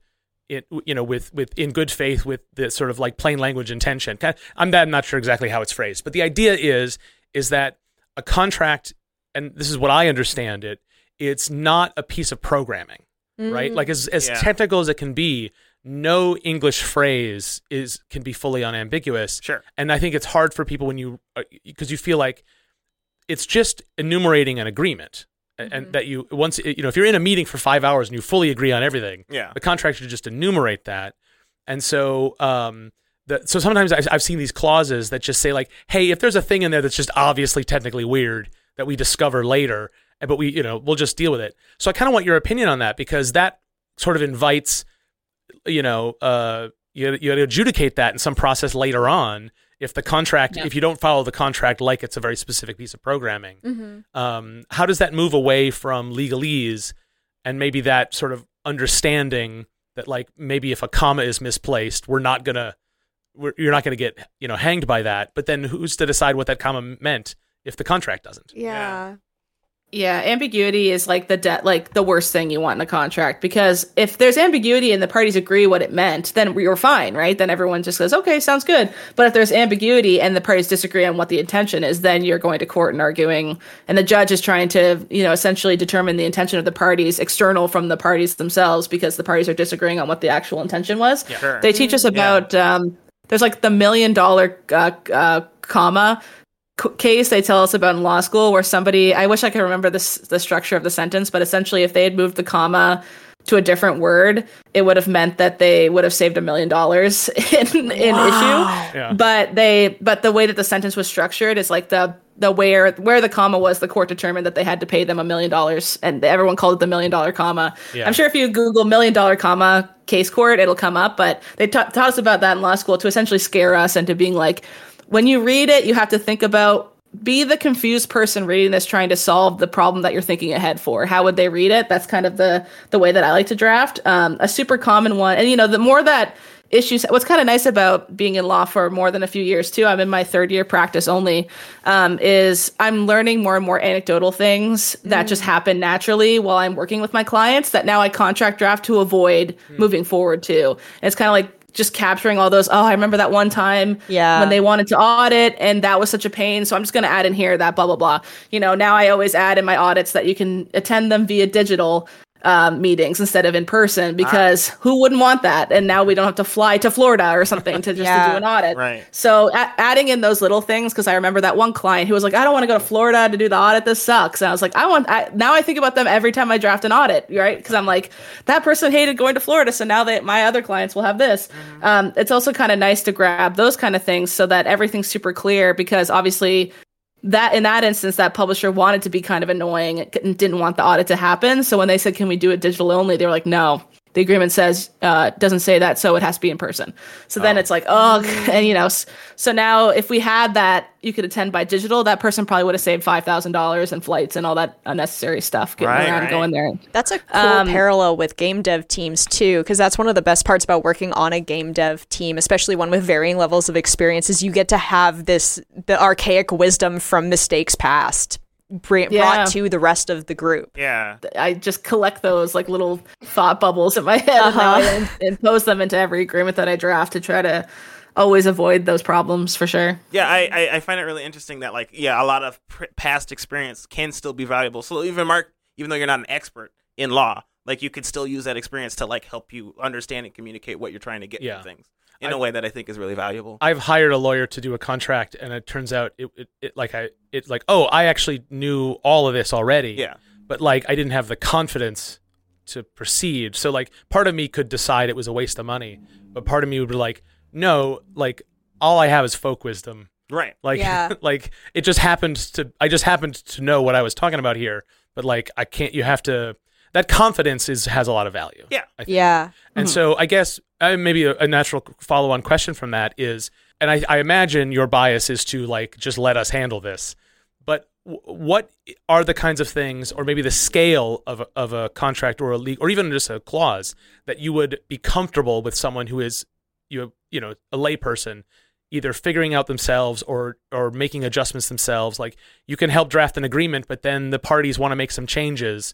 it, you know, with, with in good faith with the sort of like plain language intention. I'm, I'm not sure exactly how it's phrased, but the idea is is that a contract, and this is what I understand it, it's not a piece of programming, mm. right? Like as as yeah. technical as it can be, no English phrase is can be fully unambiguous. Sure. And I think it's hard for people when you because you feel like it's just enumerating an agreement. Mm-hmm. And that you once you know if you're in a meeting for five hours and you fully agree on everything, yeah. the contract should just enumerate that. And so, um, the, so sometimes I've, I've seen these clauses that just say like, "Hey, if there's a thing in there that's just obviously technically weird that we discover later, but we you know we'll just deal with it." So I kind of want your opinion on that because that sort of invites, you know, uh, you you adjudicate that in some process later on. If the contract, yeah. if you don't follow the contract like it's a very specific piece of programming, mm-hmm. um, how does that move away from legalese and maybe that sort of understanding that like maybe if a comma is misplaced, we're not gonna, we're, you're not gonna get you know hanged by that. But then who's to decide what that comma meant if the contract doesn't? Yeah. yeah. Yeah, ambiguity is like the de- like the worst thing you want in a contract because if there's ambiguity and the parties agree what it meant, then you're fine, right? Then everyone just goes, okay, sounds good. But if there's ambiguity and the parties disagree on what the intention is, then you're going to court and arguing, and the judge is trying to, you know, essentially determine the intention of the parties external from the parties themselves because the parties are disagreeing on what the actual intention was. Yeah, sure. They teach us about yeah. um, there's like the million dollar uh, uh, comma. case they tell us about in law school where somebody, I wish I could remember this the structure of the sentence, but essentially if they had moved the comma to a different word, it would have meant that they would have saved a million dollars in in wow. issue. Yeah. But they but the way that the sentence was structured is like the the where where the comma was, the court determined that they had to pay them a million dollars, and everyone called it the million dollar comma. Yeah. I'm sure if you Google million dollar comma case court, it'll come up. But they ta- taught us about that in law school to essentially scare us into being like, when you read it, you have to think about, be the confused person reading this trying to solve the problem that you're thinking ahead for. How would they read it? That's kind of the the way that I like to draft. Um, a super common one. And, you know, the more that issues, what's kind of nice about being in law for more than a few years, too, I'm in my third year practice only, um, is I'm learning more and more anecdotal things that mm. just happen naturally while I'm working with my clients that now I contract draft to avoid mm. moving forward, too. And it's kind of like, just capturing all those, oh, I remember that one time yeah. when they wanted to audit and that was such a pain. So I'm just going to add in here that blah, blah, blah. You know, now I always add in my audits that you can attend them via digital um, meetings instead of in person because ah. who wouldn't want that? And now we don't have to fly to Florida or something to just yeah. to do an audit. Right. So a- adding in those little things, because I remember that one client who was like, I don't want to go to Florida to do the audit. This sucks. And I was like, I want, I, now I think about them every time I draft an audit, right? Because I'm like, that person hated going to Florida. So now that my other clients will have this. Mm-hmm. Um, it's also kind of nice to grab those kind of things so that everything's super clear because obviously that in that instance, that publisher wanted to be kind of annoying and didn't want the audit to happen. So when they said, can we do it digital only? They were like, no, the agreement says, uh, doesn't say that. So it has to be in person. So oh. then it's like, oh, and you know, so now if we had that, you could attend by digital, that person probably would have saved five thousand dollars in flights and all that unnecessary stuff getting right, around right. going there. That's a cool um, parallel with game dev teams too, because that's one of the best parts about working on a game dev team, especially one with varying levels of experience, is you get to have this, the archaic wisdom from mistakes past br- Yeah. brought to the rest of the group. Yeah. I just collect those like little thought bubbles in my head Uh-huh. and, I impose them into every agreement that I draft to try to always avoid those problems for sure. Yeah, I, I, I find it really interesting that, like, yeah, a lot of pr- past experience can still be valuable. So even, Mark, even though you're not an expert in law, like, you could still use that experience to, like, help you understand and communicate what you're trying to get Yeah. from things in I, a way that I think is really valuable. I've hired a lawyer to do a contract, and it turns out it, it, it like I it like oh I actually knew all of this already. Yeah. But like I didn't have the confidence to proceed. So like part of me could decide it was a waste of money, but part of me would be like, no, like all I have is folk wisdom. Right. Like Yeah. like it just happened to I just happened to know what I was talking about here, but like I can't. You have to. That confidence is has a lot of value. Yeah. I think. Yeah. And Mhm. so I guess uh, maybe a, a natural follow-on question from that is, and I, I imagine your bias is to like just let us handle this, but w- what are the kinds of things, or maybe the scale of a, of a contract or a league, or even just a clause that you would be comfortable with someone who is you you know a layperson, either figuring out themselves or or making adjustments themselves. Like you can help draft an agreement, but then the parties want to make some changes.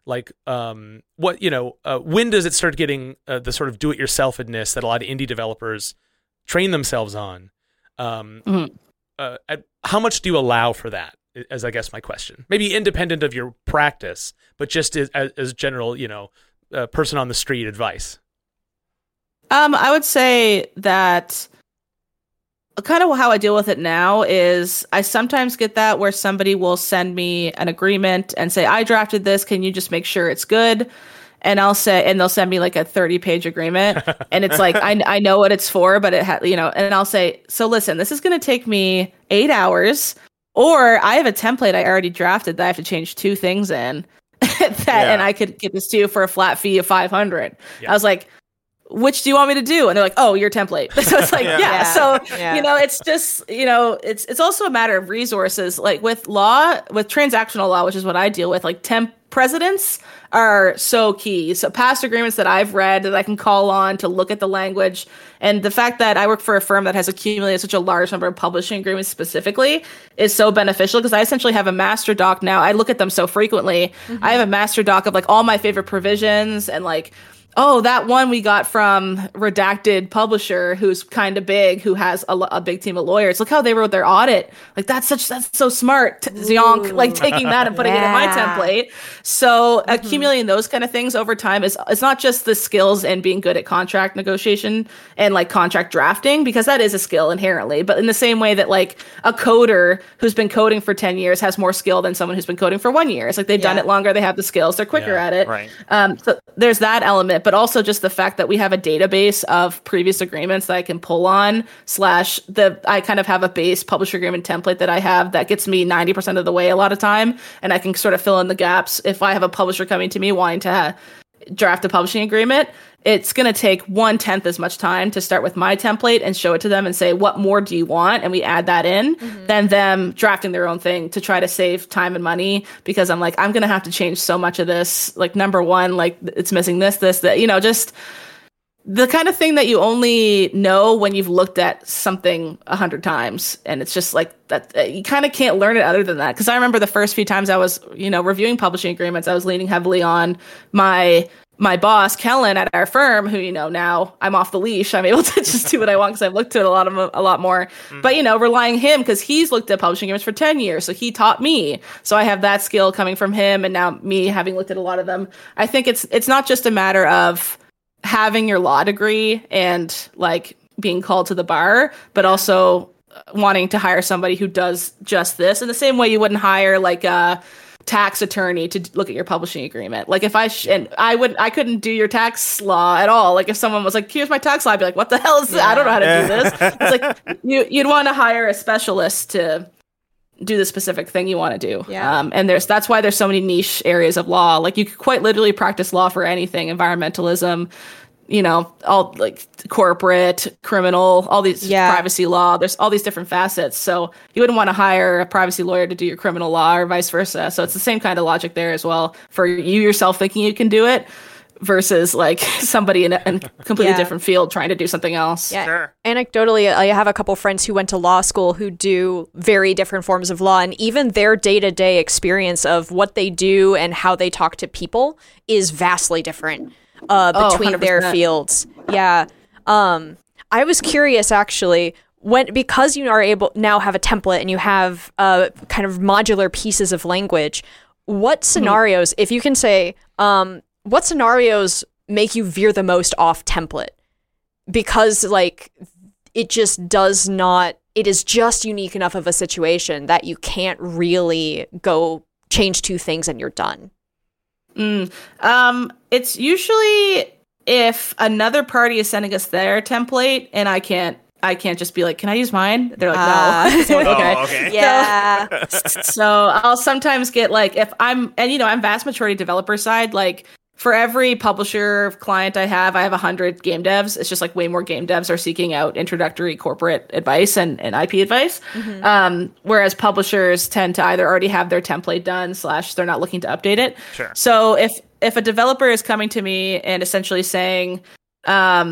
Like, um, what you know, uh, when does it start getting uh, the sort of do-it-yourselfedness that a lot of indie developers train themselves on? Um, mm-hmm. uh, at, how much do you allow for that? As I guess my question, maybe independent of your practice, but just as, as general, you know, uh, person on the street advice. Um, I would say that kind of how I deal with it now is I sometimes get that where somebody will send me an agreement and say, I drafted this. Can you just make sure it's good? And I'll say, and they'll send me like a thirty page agreement. And it's like, I I know what it's for, but it ha- you know, and I'll say, so listen, this is going to take me eight hours or I have a template I already drafted that I have to change two things in that, yeah. and I could get this to you for a flat fee of five hundred. Yeah. I was like, which do you want me to do? And they're like, oh, your template. So it's like, yeah. yeah. So, yeah. you know, it's just, you know, it's it's also a matter of resources. Like with law, with transactional law, which is what I deal with, like temp precedents are so key. So past agreements that I've read that I can call on to look at the language. And the fact that I work for a firm that has accumulated such a large number of publishing agreements specifically is so beneficial because I essentially have a master doc now. I look at them so frequently. Mm-hmm. I have a master doc of like all my favorite provisions and like, oh, that one we got from Redacted Publisher, who's kind of big, who has a, a big team of lawyers. Look how they wrote their audit. Like, that's such that's so smart. T- Zionk, like taking that and putting yeah. it in my template. So mm-hmm. accumulating those kind of things over time is it's not just the skills and being good at contract negotiation and like contract drafting, because that is a skill inherently. But in the same way that like a coder who's been coding for ten years has more skill than someone who's been coding for one year. It's like they've yeah. done it longer, they have the skills, they're quicker yeah, at it. Right. Um, so there's that element. But also just the fact that we have a database of previous agreements that I can pull on, slash the I kind of have a base publisher agreement template that I have that gets me ninety percent of the way a lot of time. And I can sort of fill in the gaps. If I have a publisher coming to me wanting to ha- draft a publishing agreement, it's going to take one tenth as much time to start with my template and show it to them and say, what more do you want? And we add that in, mm-hmm. than them drafting their own thing to try to save time and money. Because I'm like, I'm going to have to change so much of this. Like, number one, like it's missing this, this, that, you know, just the kind of thing that you only know when you've looked at something a hundred times. And it's just like that, you kind of can't learn it other than that. Because I remember the first few times I was, you know, reviewing publishing agreements, I was leaning heavily on my my boss, Kellen, at our firm, who, you know, now I'm off the leash. I'm able to just do what I want because I've looked to it a lot of a lot more. Mm-hmm. But, you know, relying him because he's looked at publishing agreements for ten years. So he taught me. So I have that skill coming from him. And now me having looked at a lot of them. I think it's it's not just a matter of having your law degree and like being called to the bar, but also wanting to hire somebody who does just this in the same way you wouldn't hire like a tax attorney to look at your publishing agreement. Like if I sh- and I would I couldn't do your tax law at all. Like if someone was like, here's my tax law, I'd be like, what the hell is this? Yeah. I don't know how to do this. It's like you you'd want to hire a specialist to do the specific thing you want to do. Yeah. Um, and there's that's why there's so many niche areas of law. Like you could quite literally practice law for anything, environmentalism, you know, all like corporate, criminal, all these yeah. privacy law. There's all these different facets. So you wouldn't want to hire a privacy lawyer to do your criminal law or vice versa. So it's the same kind of logic there as well for you yourself thinking you can do it versus like somebody in a, in a completely yeah. different field trying to do something else. Yeah. Sure. Anecdotally, I have a couple friends who went to law school who do very different forms of law, and even their day-to-day experience of what they do and how they talk to people is vastly different uh, between oh, their fields. Yeah. Um, I was curious, actually, when because you are able now have a template and you have uh, kind of modular pieces of language, what scenarios, mm-hmm. if you can say, um, what scenarios make you veer the most off template? Because like it just does not, it is just unique enough of a situation that you can't really go change two things and you're done. Mm, um, it's usually if another party is sending us their template and I can't, I can't just be like, can I use mine? They're like, uh, no. So, okay. Oh, okay. Yeah. So, so I'll sometimes get like, if I'm, and you know, I'm vast majority developer side, like, for every publisher client I have, I have one hundred game devs. It's just like way more game devs are seeking out introductory corporate advice and, and I P advice. Mm-hmm. Um, whereas publishers tend to either already have their template done slash they're not looking to update it. Sure. So if if a developer is coming to me and essentially saying, um,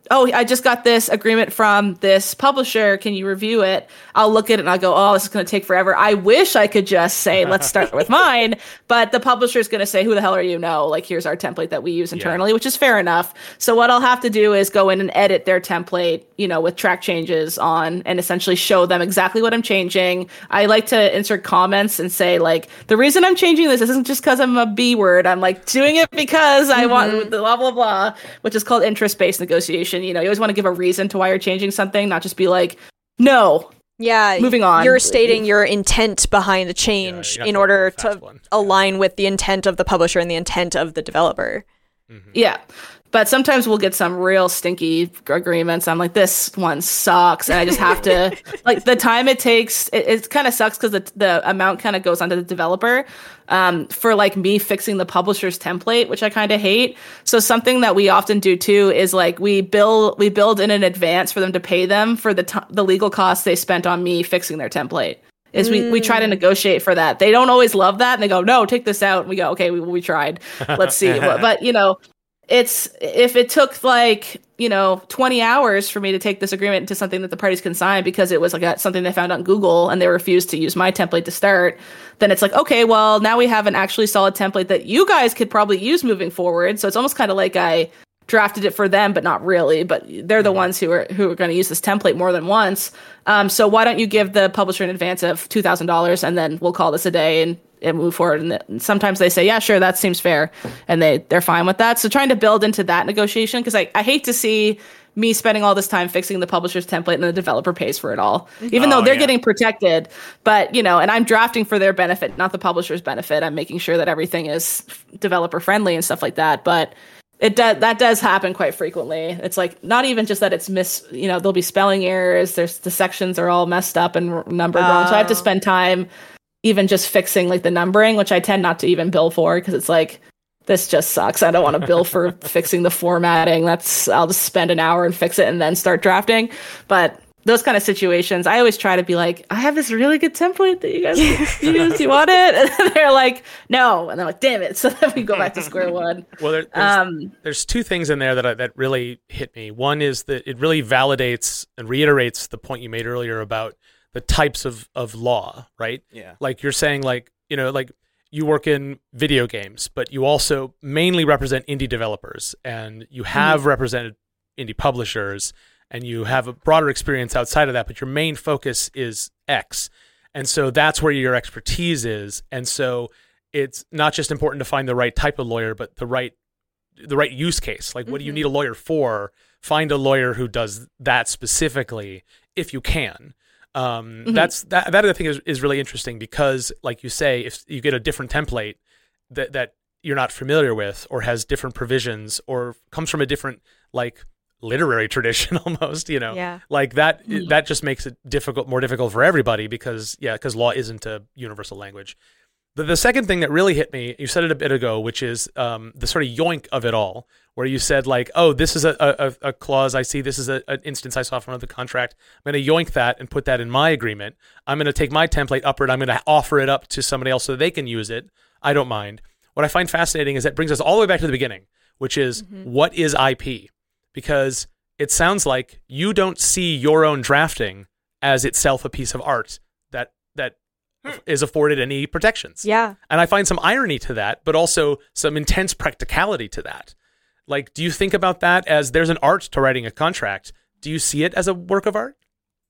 oh, I just got this agreement from this publisher. Can you review it? I'll look at it and I'll go, oh, this is going to take forever. I wish I could just say, let's start with mine. But the publisher is going to say, who the hell are you? No, like, here's our template that we use internally, yeah. which is fair enough. So what I'll have to do is go in and edit their template, you know, with track changes on and essentially show them exactly what I'm changing. I like to insert comments and say, like, the reason I'm changing this isn't just because I'm a B word. I'm like doing it because I mm-hmm. want blah, blah, blah, which is called interest-based negotiation. You know, you always want to give a reason to why you're changing something, not just be like, no. Yeah. Moving on. You're stating your intent behind the change yeah, in order to one. align with the intent of the publisher and the intent of the developer. Mm-hmm. Yeah. But sometimes we'll get some real stinky agreements. I'm like, this one sucks. And I just have to, like, the time it takes, it, it kind of sucks because the, the amount kind of goes onto the developer um, for, like, me fixing the publisher's template, which I kind of hate. So something that we often do, too, is, like, we bill we build in an advance for them to pay them for the t- the legal costs they spent on me fixing their template. Is mm. we, we try to negotiate for that. They don't always love that. And they go, no, take this out. And we go, okay, we, we tried. Let's see. but, but, you know, it's if it took like, you know, twenty hours for me to take this agreement into something that the parties can sign because it was like a, something they found on Google and they refused to use my template to start, then it's like, okay, well, now we have an actually solid template that you guys could probably use moving forward. So it's almost kind of like I drafted it for them, but not really. But they're the ones who are who are going to use this template more than once. Um, so why don't you give the publisher an advance of two thousand dollars and then we'll call this a day and and move forward. And, th- and sometimes they say, yeah, sure, that seems fair. And they, they're fine with that. So trying to build into that negotiation, because I, I hate to see me spending all this time fixing the publisher's template and the developer pays for it all, even oh, though they're yeah. getting protected. But, you know, and I'm drafting for their benefit, not the publisher's benefit. I'm making sure that everything is developer friendly and stuff like that. But it does, that does happen quite frequently. It's like, not even just that it's miss, you know, there'll be spelling errors. There's the sections are all messed up and numbered oh. wrong. So I have to spend time even just fixing like the numbering, which I tend not to even bill for because it's like, this just sucks. I don't want to bill for fixing the formatting. That's, I'll just spend an hour and fix it and then start drafting. But those kind of situations, I always try to be like, I have this really good template that you guys can use. Do you want it? And they're like, no. And they're like, damn it. So then we go back to square one. Well, there, there's, um, there's two things in there that I, that really hit me. One is that it really validates and reiterates the point you made earlier about the types of, of law, right? Yeah. Like you're saying, like, you know, like you work in video games, but you also mainly represent indie developers and you have mm-hmm. represented indie publishers and you have a broader experience outside of that, but your main focus is X. And so that's where your expertise is. And so it's not just important to find the right type of lawyer, but the right the right use case. Like, what mm-hmm. do you need a lawyer for? Find a lawyer who does that specifically if you can. Um, mm-hmm. That's that. That I think is, is really interesting because, like you say, if you get a different template that that you're not familiar with, or has different provisions, or comes from a different like literary tradition, almost, you know, yeah. like that. Mm-hmm. That just makes it difficult, more difficult for everybody because yeah, because law isn't a universal language. The, the second thing that really hit me, you said it a bit ago, which is um, the sort of yoink of it all, where you said like, oh, this is a, a, a clause I see, this is a, an instance I saw from another contract. I'm going to yoink that and put that in my agreement. I'm going to take my template upward. I'm going to offer it up to somebody else so they can use it. I don't mind. What I find fascinating is that brings us all the way back to the beginning, which is mm-hmm. what is I P? Because it sounds like you don't see your own drafting as itself a piece of art that that is afforded any protections. Yeah. And I find some irony to that, but also some intense practicality to that. Like, do you think about that as there's an art to writing a contract? Do you see it as a work of art?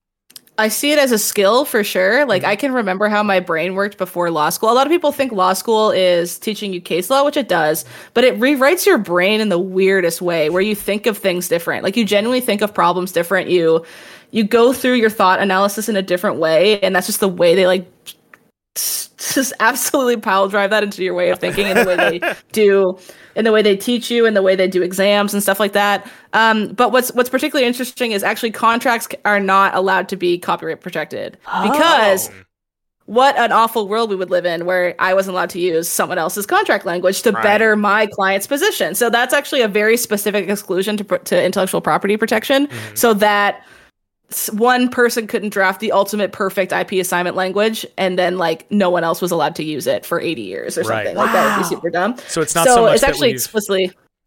I see it as a skill for sure. Like, mm-hmm. I can remember how my brain worked before law school. A lot of people think law school is teaching you case law, which it does, but it rewrites your brain in the weirdest way where you think of things different. Like, you genuinely think of problems different. You, you go through your thought analysis in a different way. And that's just the way they like just absolutely pile drive that into your way of thinking and the way they do and the way they teach you and the way they do exams and stuff like that. Um, but what's what's particularly interesting is actually contracts are not allowed to be copyright protected oh. because what an awful world we would live in where I wasn't allowed to use someone else's contract language to right. better my client's position. So that's actually a very specific exclusion to, to intellectual property protection mm-hmm. so that one person couldn't draft the ultimate perfect I P assignment language and then like no one else was allowed to use it for eighty years or something. Right. Like wow. that would be super dumb. So it's not so, so much it's that actually we've, explicitly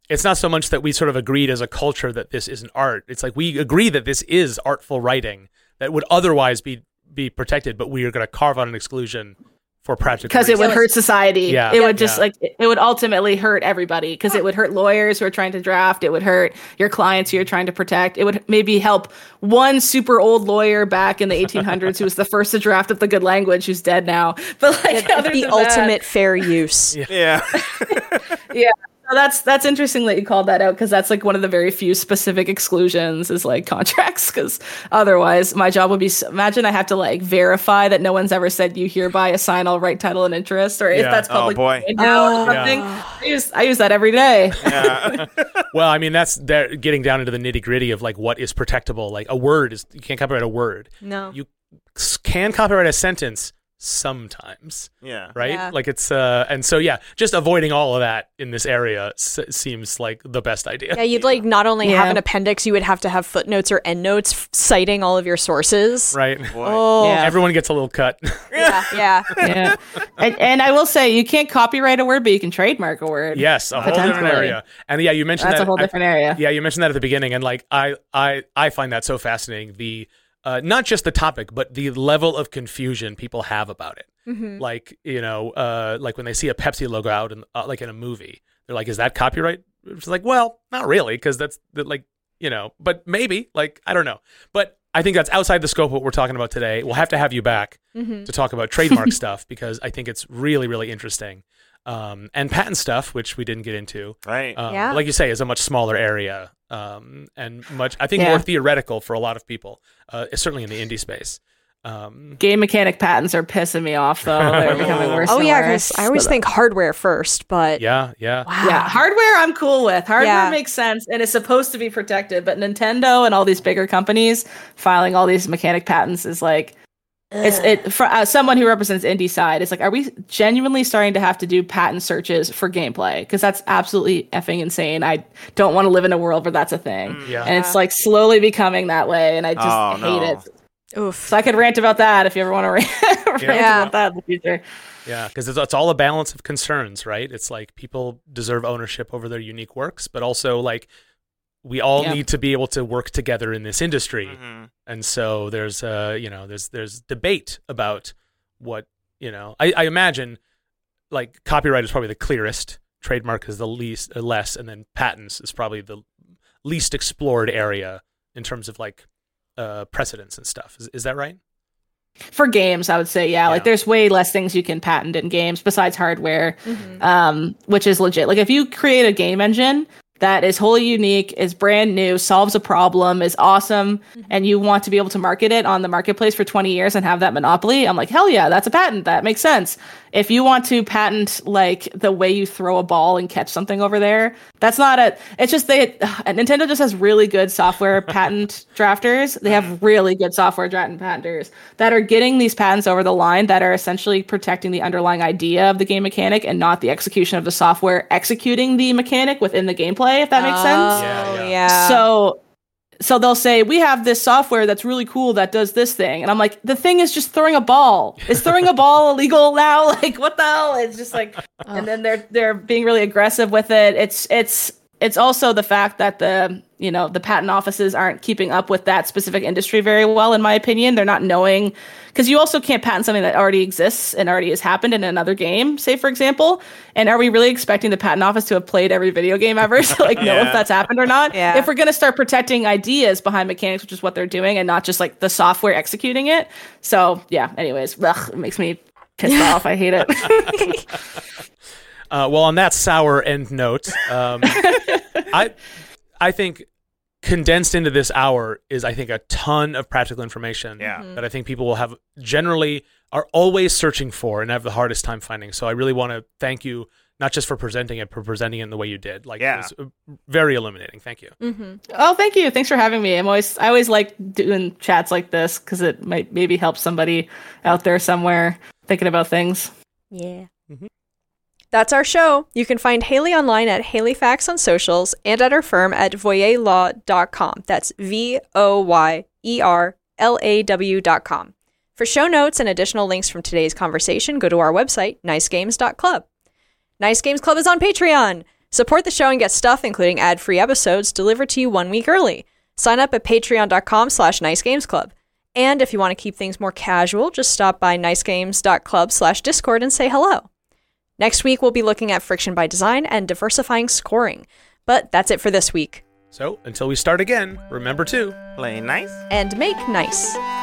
it's not so much that we sort of agreed as a culture that this isn't art. It's like we agree that this is artful writing that would otherwise be be protected, but we are going to carve out an exclusion for practical because it would hurt society. Yeah. It would just Yeah. like it would ultimately hurt everybody because it would hurt lawyers who are trying to draft. It would hurt your clients who you're trying to protect. It would maybe help one super old lawyer back in the eighteen hundreds who was the first to draft up the good language, who's dead now. But like Yeah, other the than ultimate that, fair use. Yeah. Yeah. yeah. So that's that's interesting that you called that out because that's like one of the very few specific exclusions is like contracts because otherwise my job would be imagine I have to like verify that no one's ever said you hereby assign all right title and interest or if Yeah. that's Oh, public boy. now Oh. or something. I use I use that every day. Yeah. Well, I mean, that's they're getting down into the nitty gritty of like what is protectable. Like a word is you can't copyright a word. No. You s- can copyright a sentence sometimes, Yeah. right? Yeah. Like it's uh, and so yeah, just avoiding all of that in this area s- seems like the best idea. Yeah, you'd like not only have Yeah. an appendix, you would have to have footnotes or endnotes f- citing all of your sources. Right. Boy. Oh, Yeah. Everyone gets a little cut. yeah, yeah. Yeah. And, and I will say you can't copyright a word, but you can trademark a word. Yes, a whole different Potentially. area. And yeah, you mentioned That's that a whole I- different area. Yeah, you mentioned that at the beginning, and like I, I, I find that so fascinating. The uh, not just the topic, but the level of confusion people have about it. Mhm. Like you know, uh, like when they see a Pepsi logo out in uh, like in a movie, they're like, "Is that copyright?" It's like, well, not really, because that's that, like you know, but maybe like I don't know. But I think that's outside the scope of what we're talking about today. We'll have to have you back Mhm. to talk about trademark stuff because I think it's really, really interesting. Um, and patent stuff, which we didn't get into. Right. Um, Yeah. like you say, is a much smaller area um, and much, I think, Yeah. more theoretical for a lot of people, uh, certainly in the indie space. Um, Game mechanic patents are pissing me off though. They're becoming worse. Oh and yeah, worse. because I always But- think hardware first, but yeah, yeah. wow. Yeah, hardware I'm cool with. Hardware Yeah. makes sense and it's supposed to be protected, but Nintendo and all these bigger companies filing all these mechanic patents is like it's it for uh, someone who represents indie side. It's like, are we genuinely starting to have to do patent searches for gameplay? Because that's absolutely effing insane. I don't want to live in a world where that's a thing, Yeah. and it's like slowly becoming that way, and I just Oh, hate no. it. Oof. So I could rant about that if you ever want to rant, rant Yeah. about that in the future. Yeah, because it's, it's all a balance of concerns, right? It's like people deserve ownership over their unique works, but also like we all Yeah. need to be able to work together in this industry. Mhm. And so there's uh you know there's there's debate about what you know I, I imagine like copyright is probably the clearest, trademark is the least uh, less, and then patents is probably the least explored area in terms of like uh precedents and stuff. Is is that right? For games, I would say, yeah, like Yeah. there's way less things you can patent in games besides hardware, Mhm. um, which is legit. Like if you create a game engine that is wholly unique, is brand new, solves a problem, is awesome, and you want to be able to market it on the marketplace for twenty years and have that monopoly, I'm like, hell yeah, that's a patent. That makes sense. If you want to patent like the way you throw a ball and catch something over there, that's not a, it's just they, Nintendo just has really good software patent drafters. They have really good software patent patenters that are getting these patents over the line that are essentially protecting the underlying idea of the game mechanic and not the execution of the software executing the mechanic within the gameplay, if that makes sense. Yeah, Oh, yeah. yeah. So so they'll say, we have this software that's really cool that does this thing. And I'm like, the thing is just throwing a ball. Is throwing a ball illegal now? Like, what the hell? It's just like, and then they're they're being really aggressive with it. It's it's it's also the fact that the you know the patent offices aren't keeping up with that specific industry very well, in my opinion. They're not knowing, because you also can't patent something that already exists and already has happened in another game, say for example. And are we really expecting the patent office to have played every video game ever to like know Yeah. if that's happened or not? Yeah. If we're gonna start protecting ideas behind mechanics, which is what they're doing, and not just like the software executing it. So yeah. Anyways, ugh, it makes me pissed off. I hate it. Uh, well, on that sour end note, um, I I think condensed into this hour is I think a ton of practical information Yeah. that I think people will have generally are always searching for and have the hardest time finding. So I really want to thank you, not just for presenting it, but presenting it in the way you did. Like, Yeah. it was very illuminating. Thank you. Mhm. Oh, thank you. Thanks for having me. I'm always I always like doing chats like this because it might maybe help somebody out there somewhere thinking about things. Yeah. Mhm. That's our show. You can find Haley online at HaleyFacts on socials and at her firm at voyer law dot com. That's V O Y E R L A W dot com. For show notes and additional links from today's conversation, go to our website, nice games dot club. Nice Games Club is on Patreon. Support the show and get stuff, including ad-free episodes, delivered to you one week early. Sign up at patreon.com slash nicegamesclub. And if you want to keep things more casual, just stop by nicegames.club slash discord and say hello. Next week, we'll be looking at friction by design and diversifying scoring. But that's it for this week. So, until we start again, remember to play nice and make nice.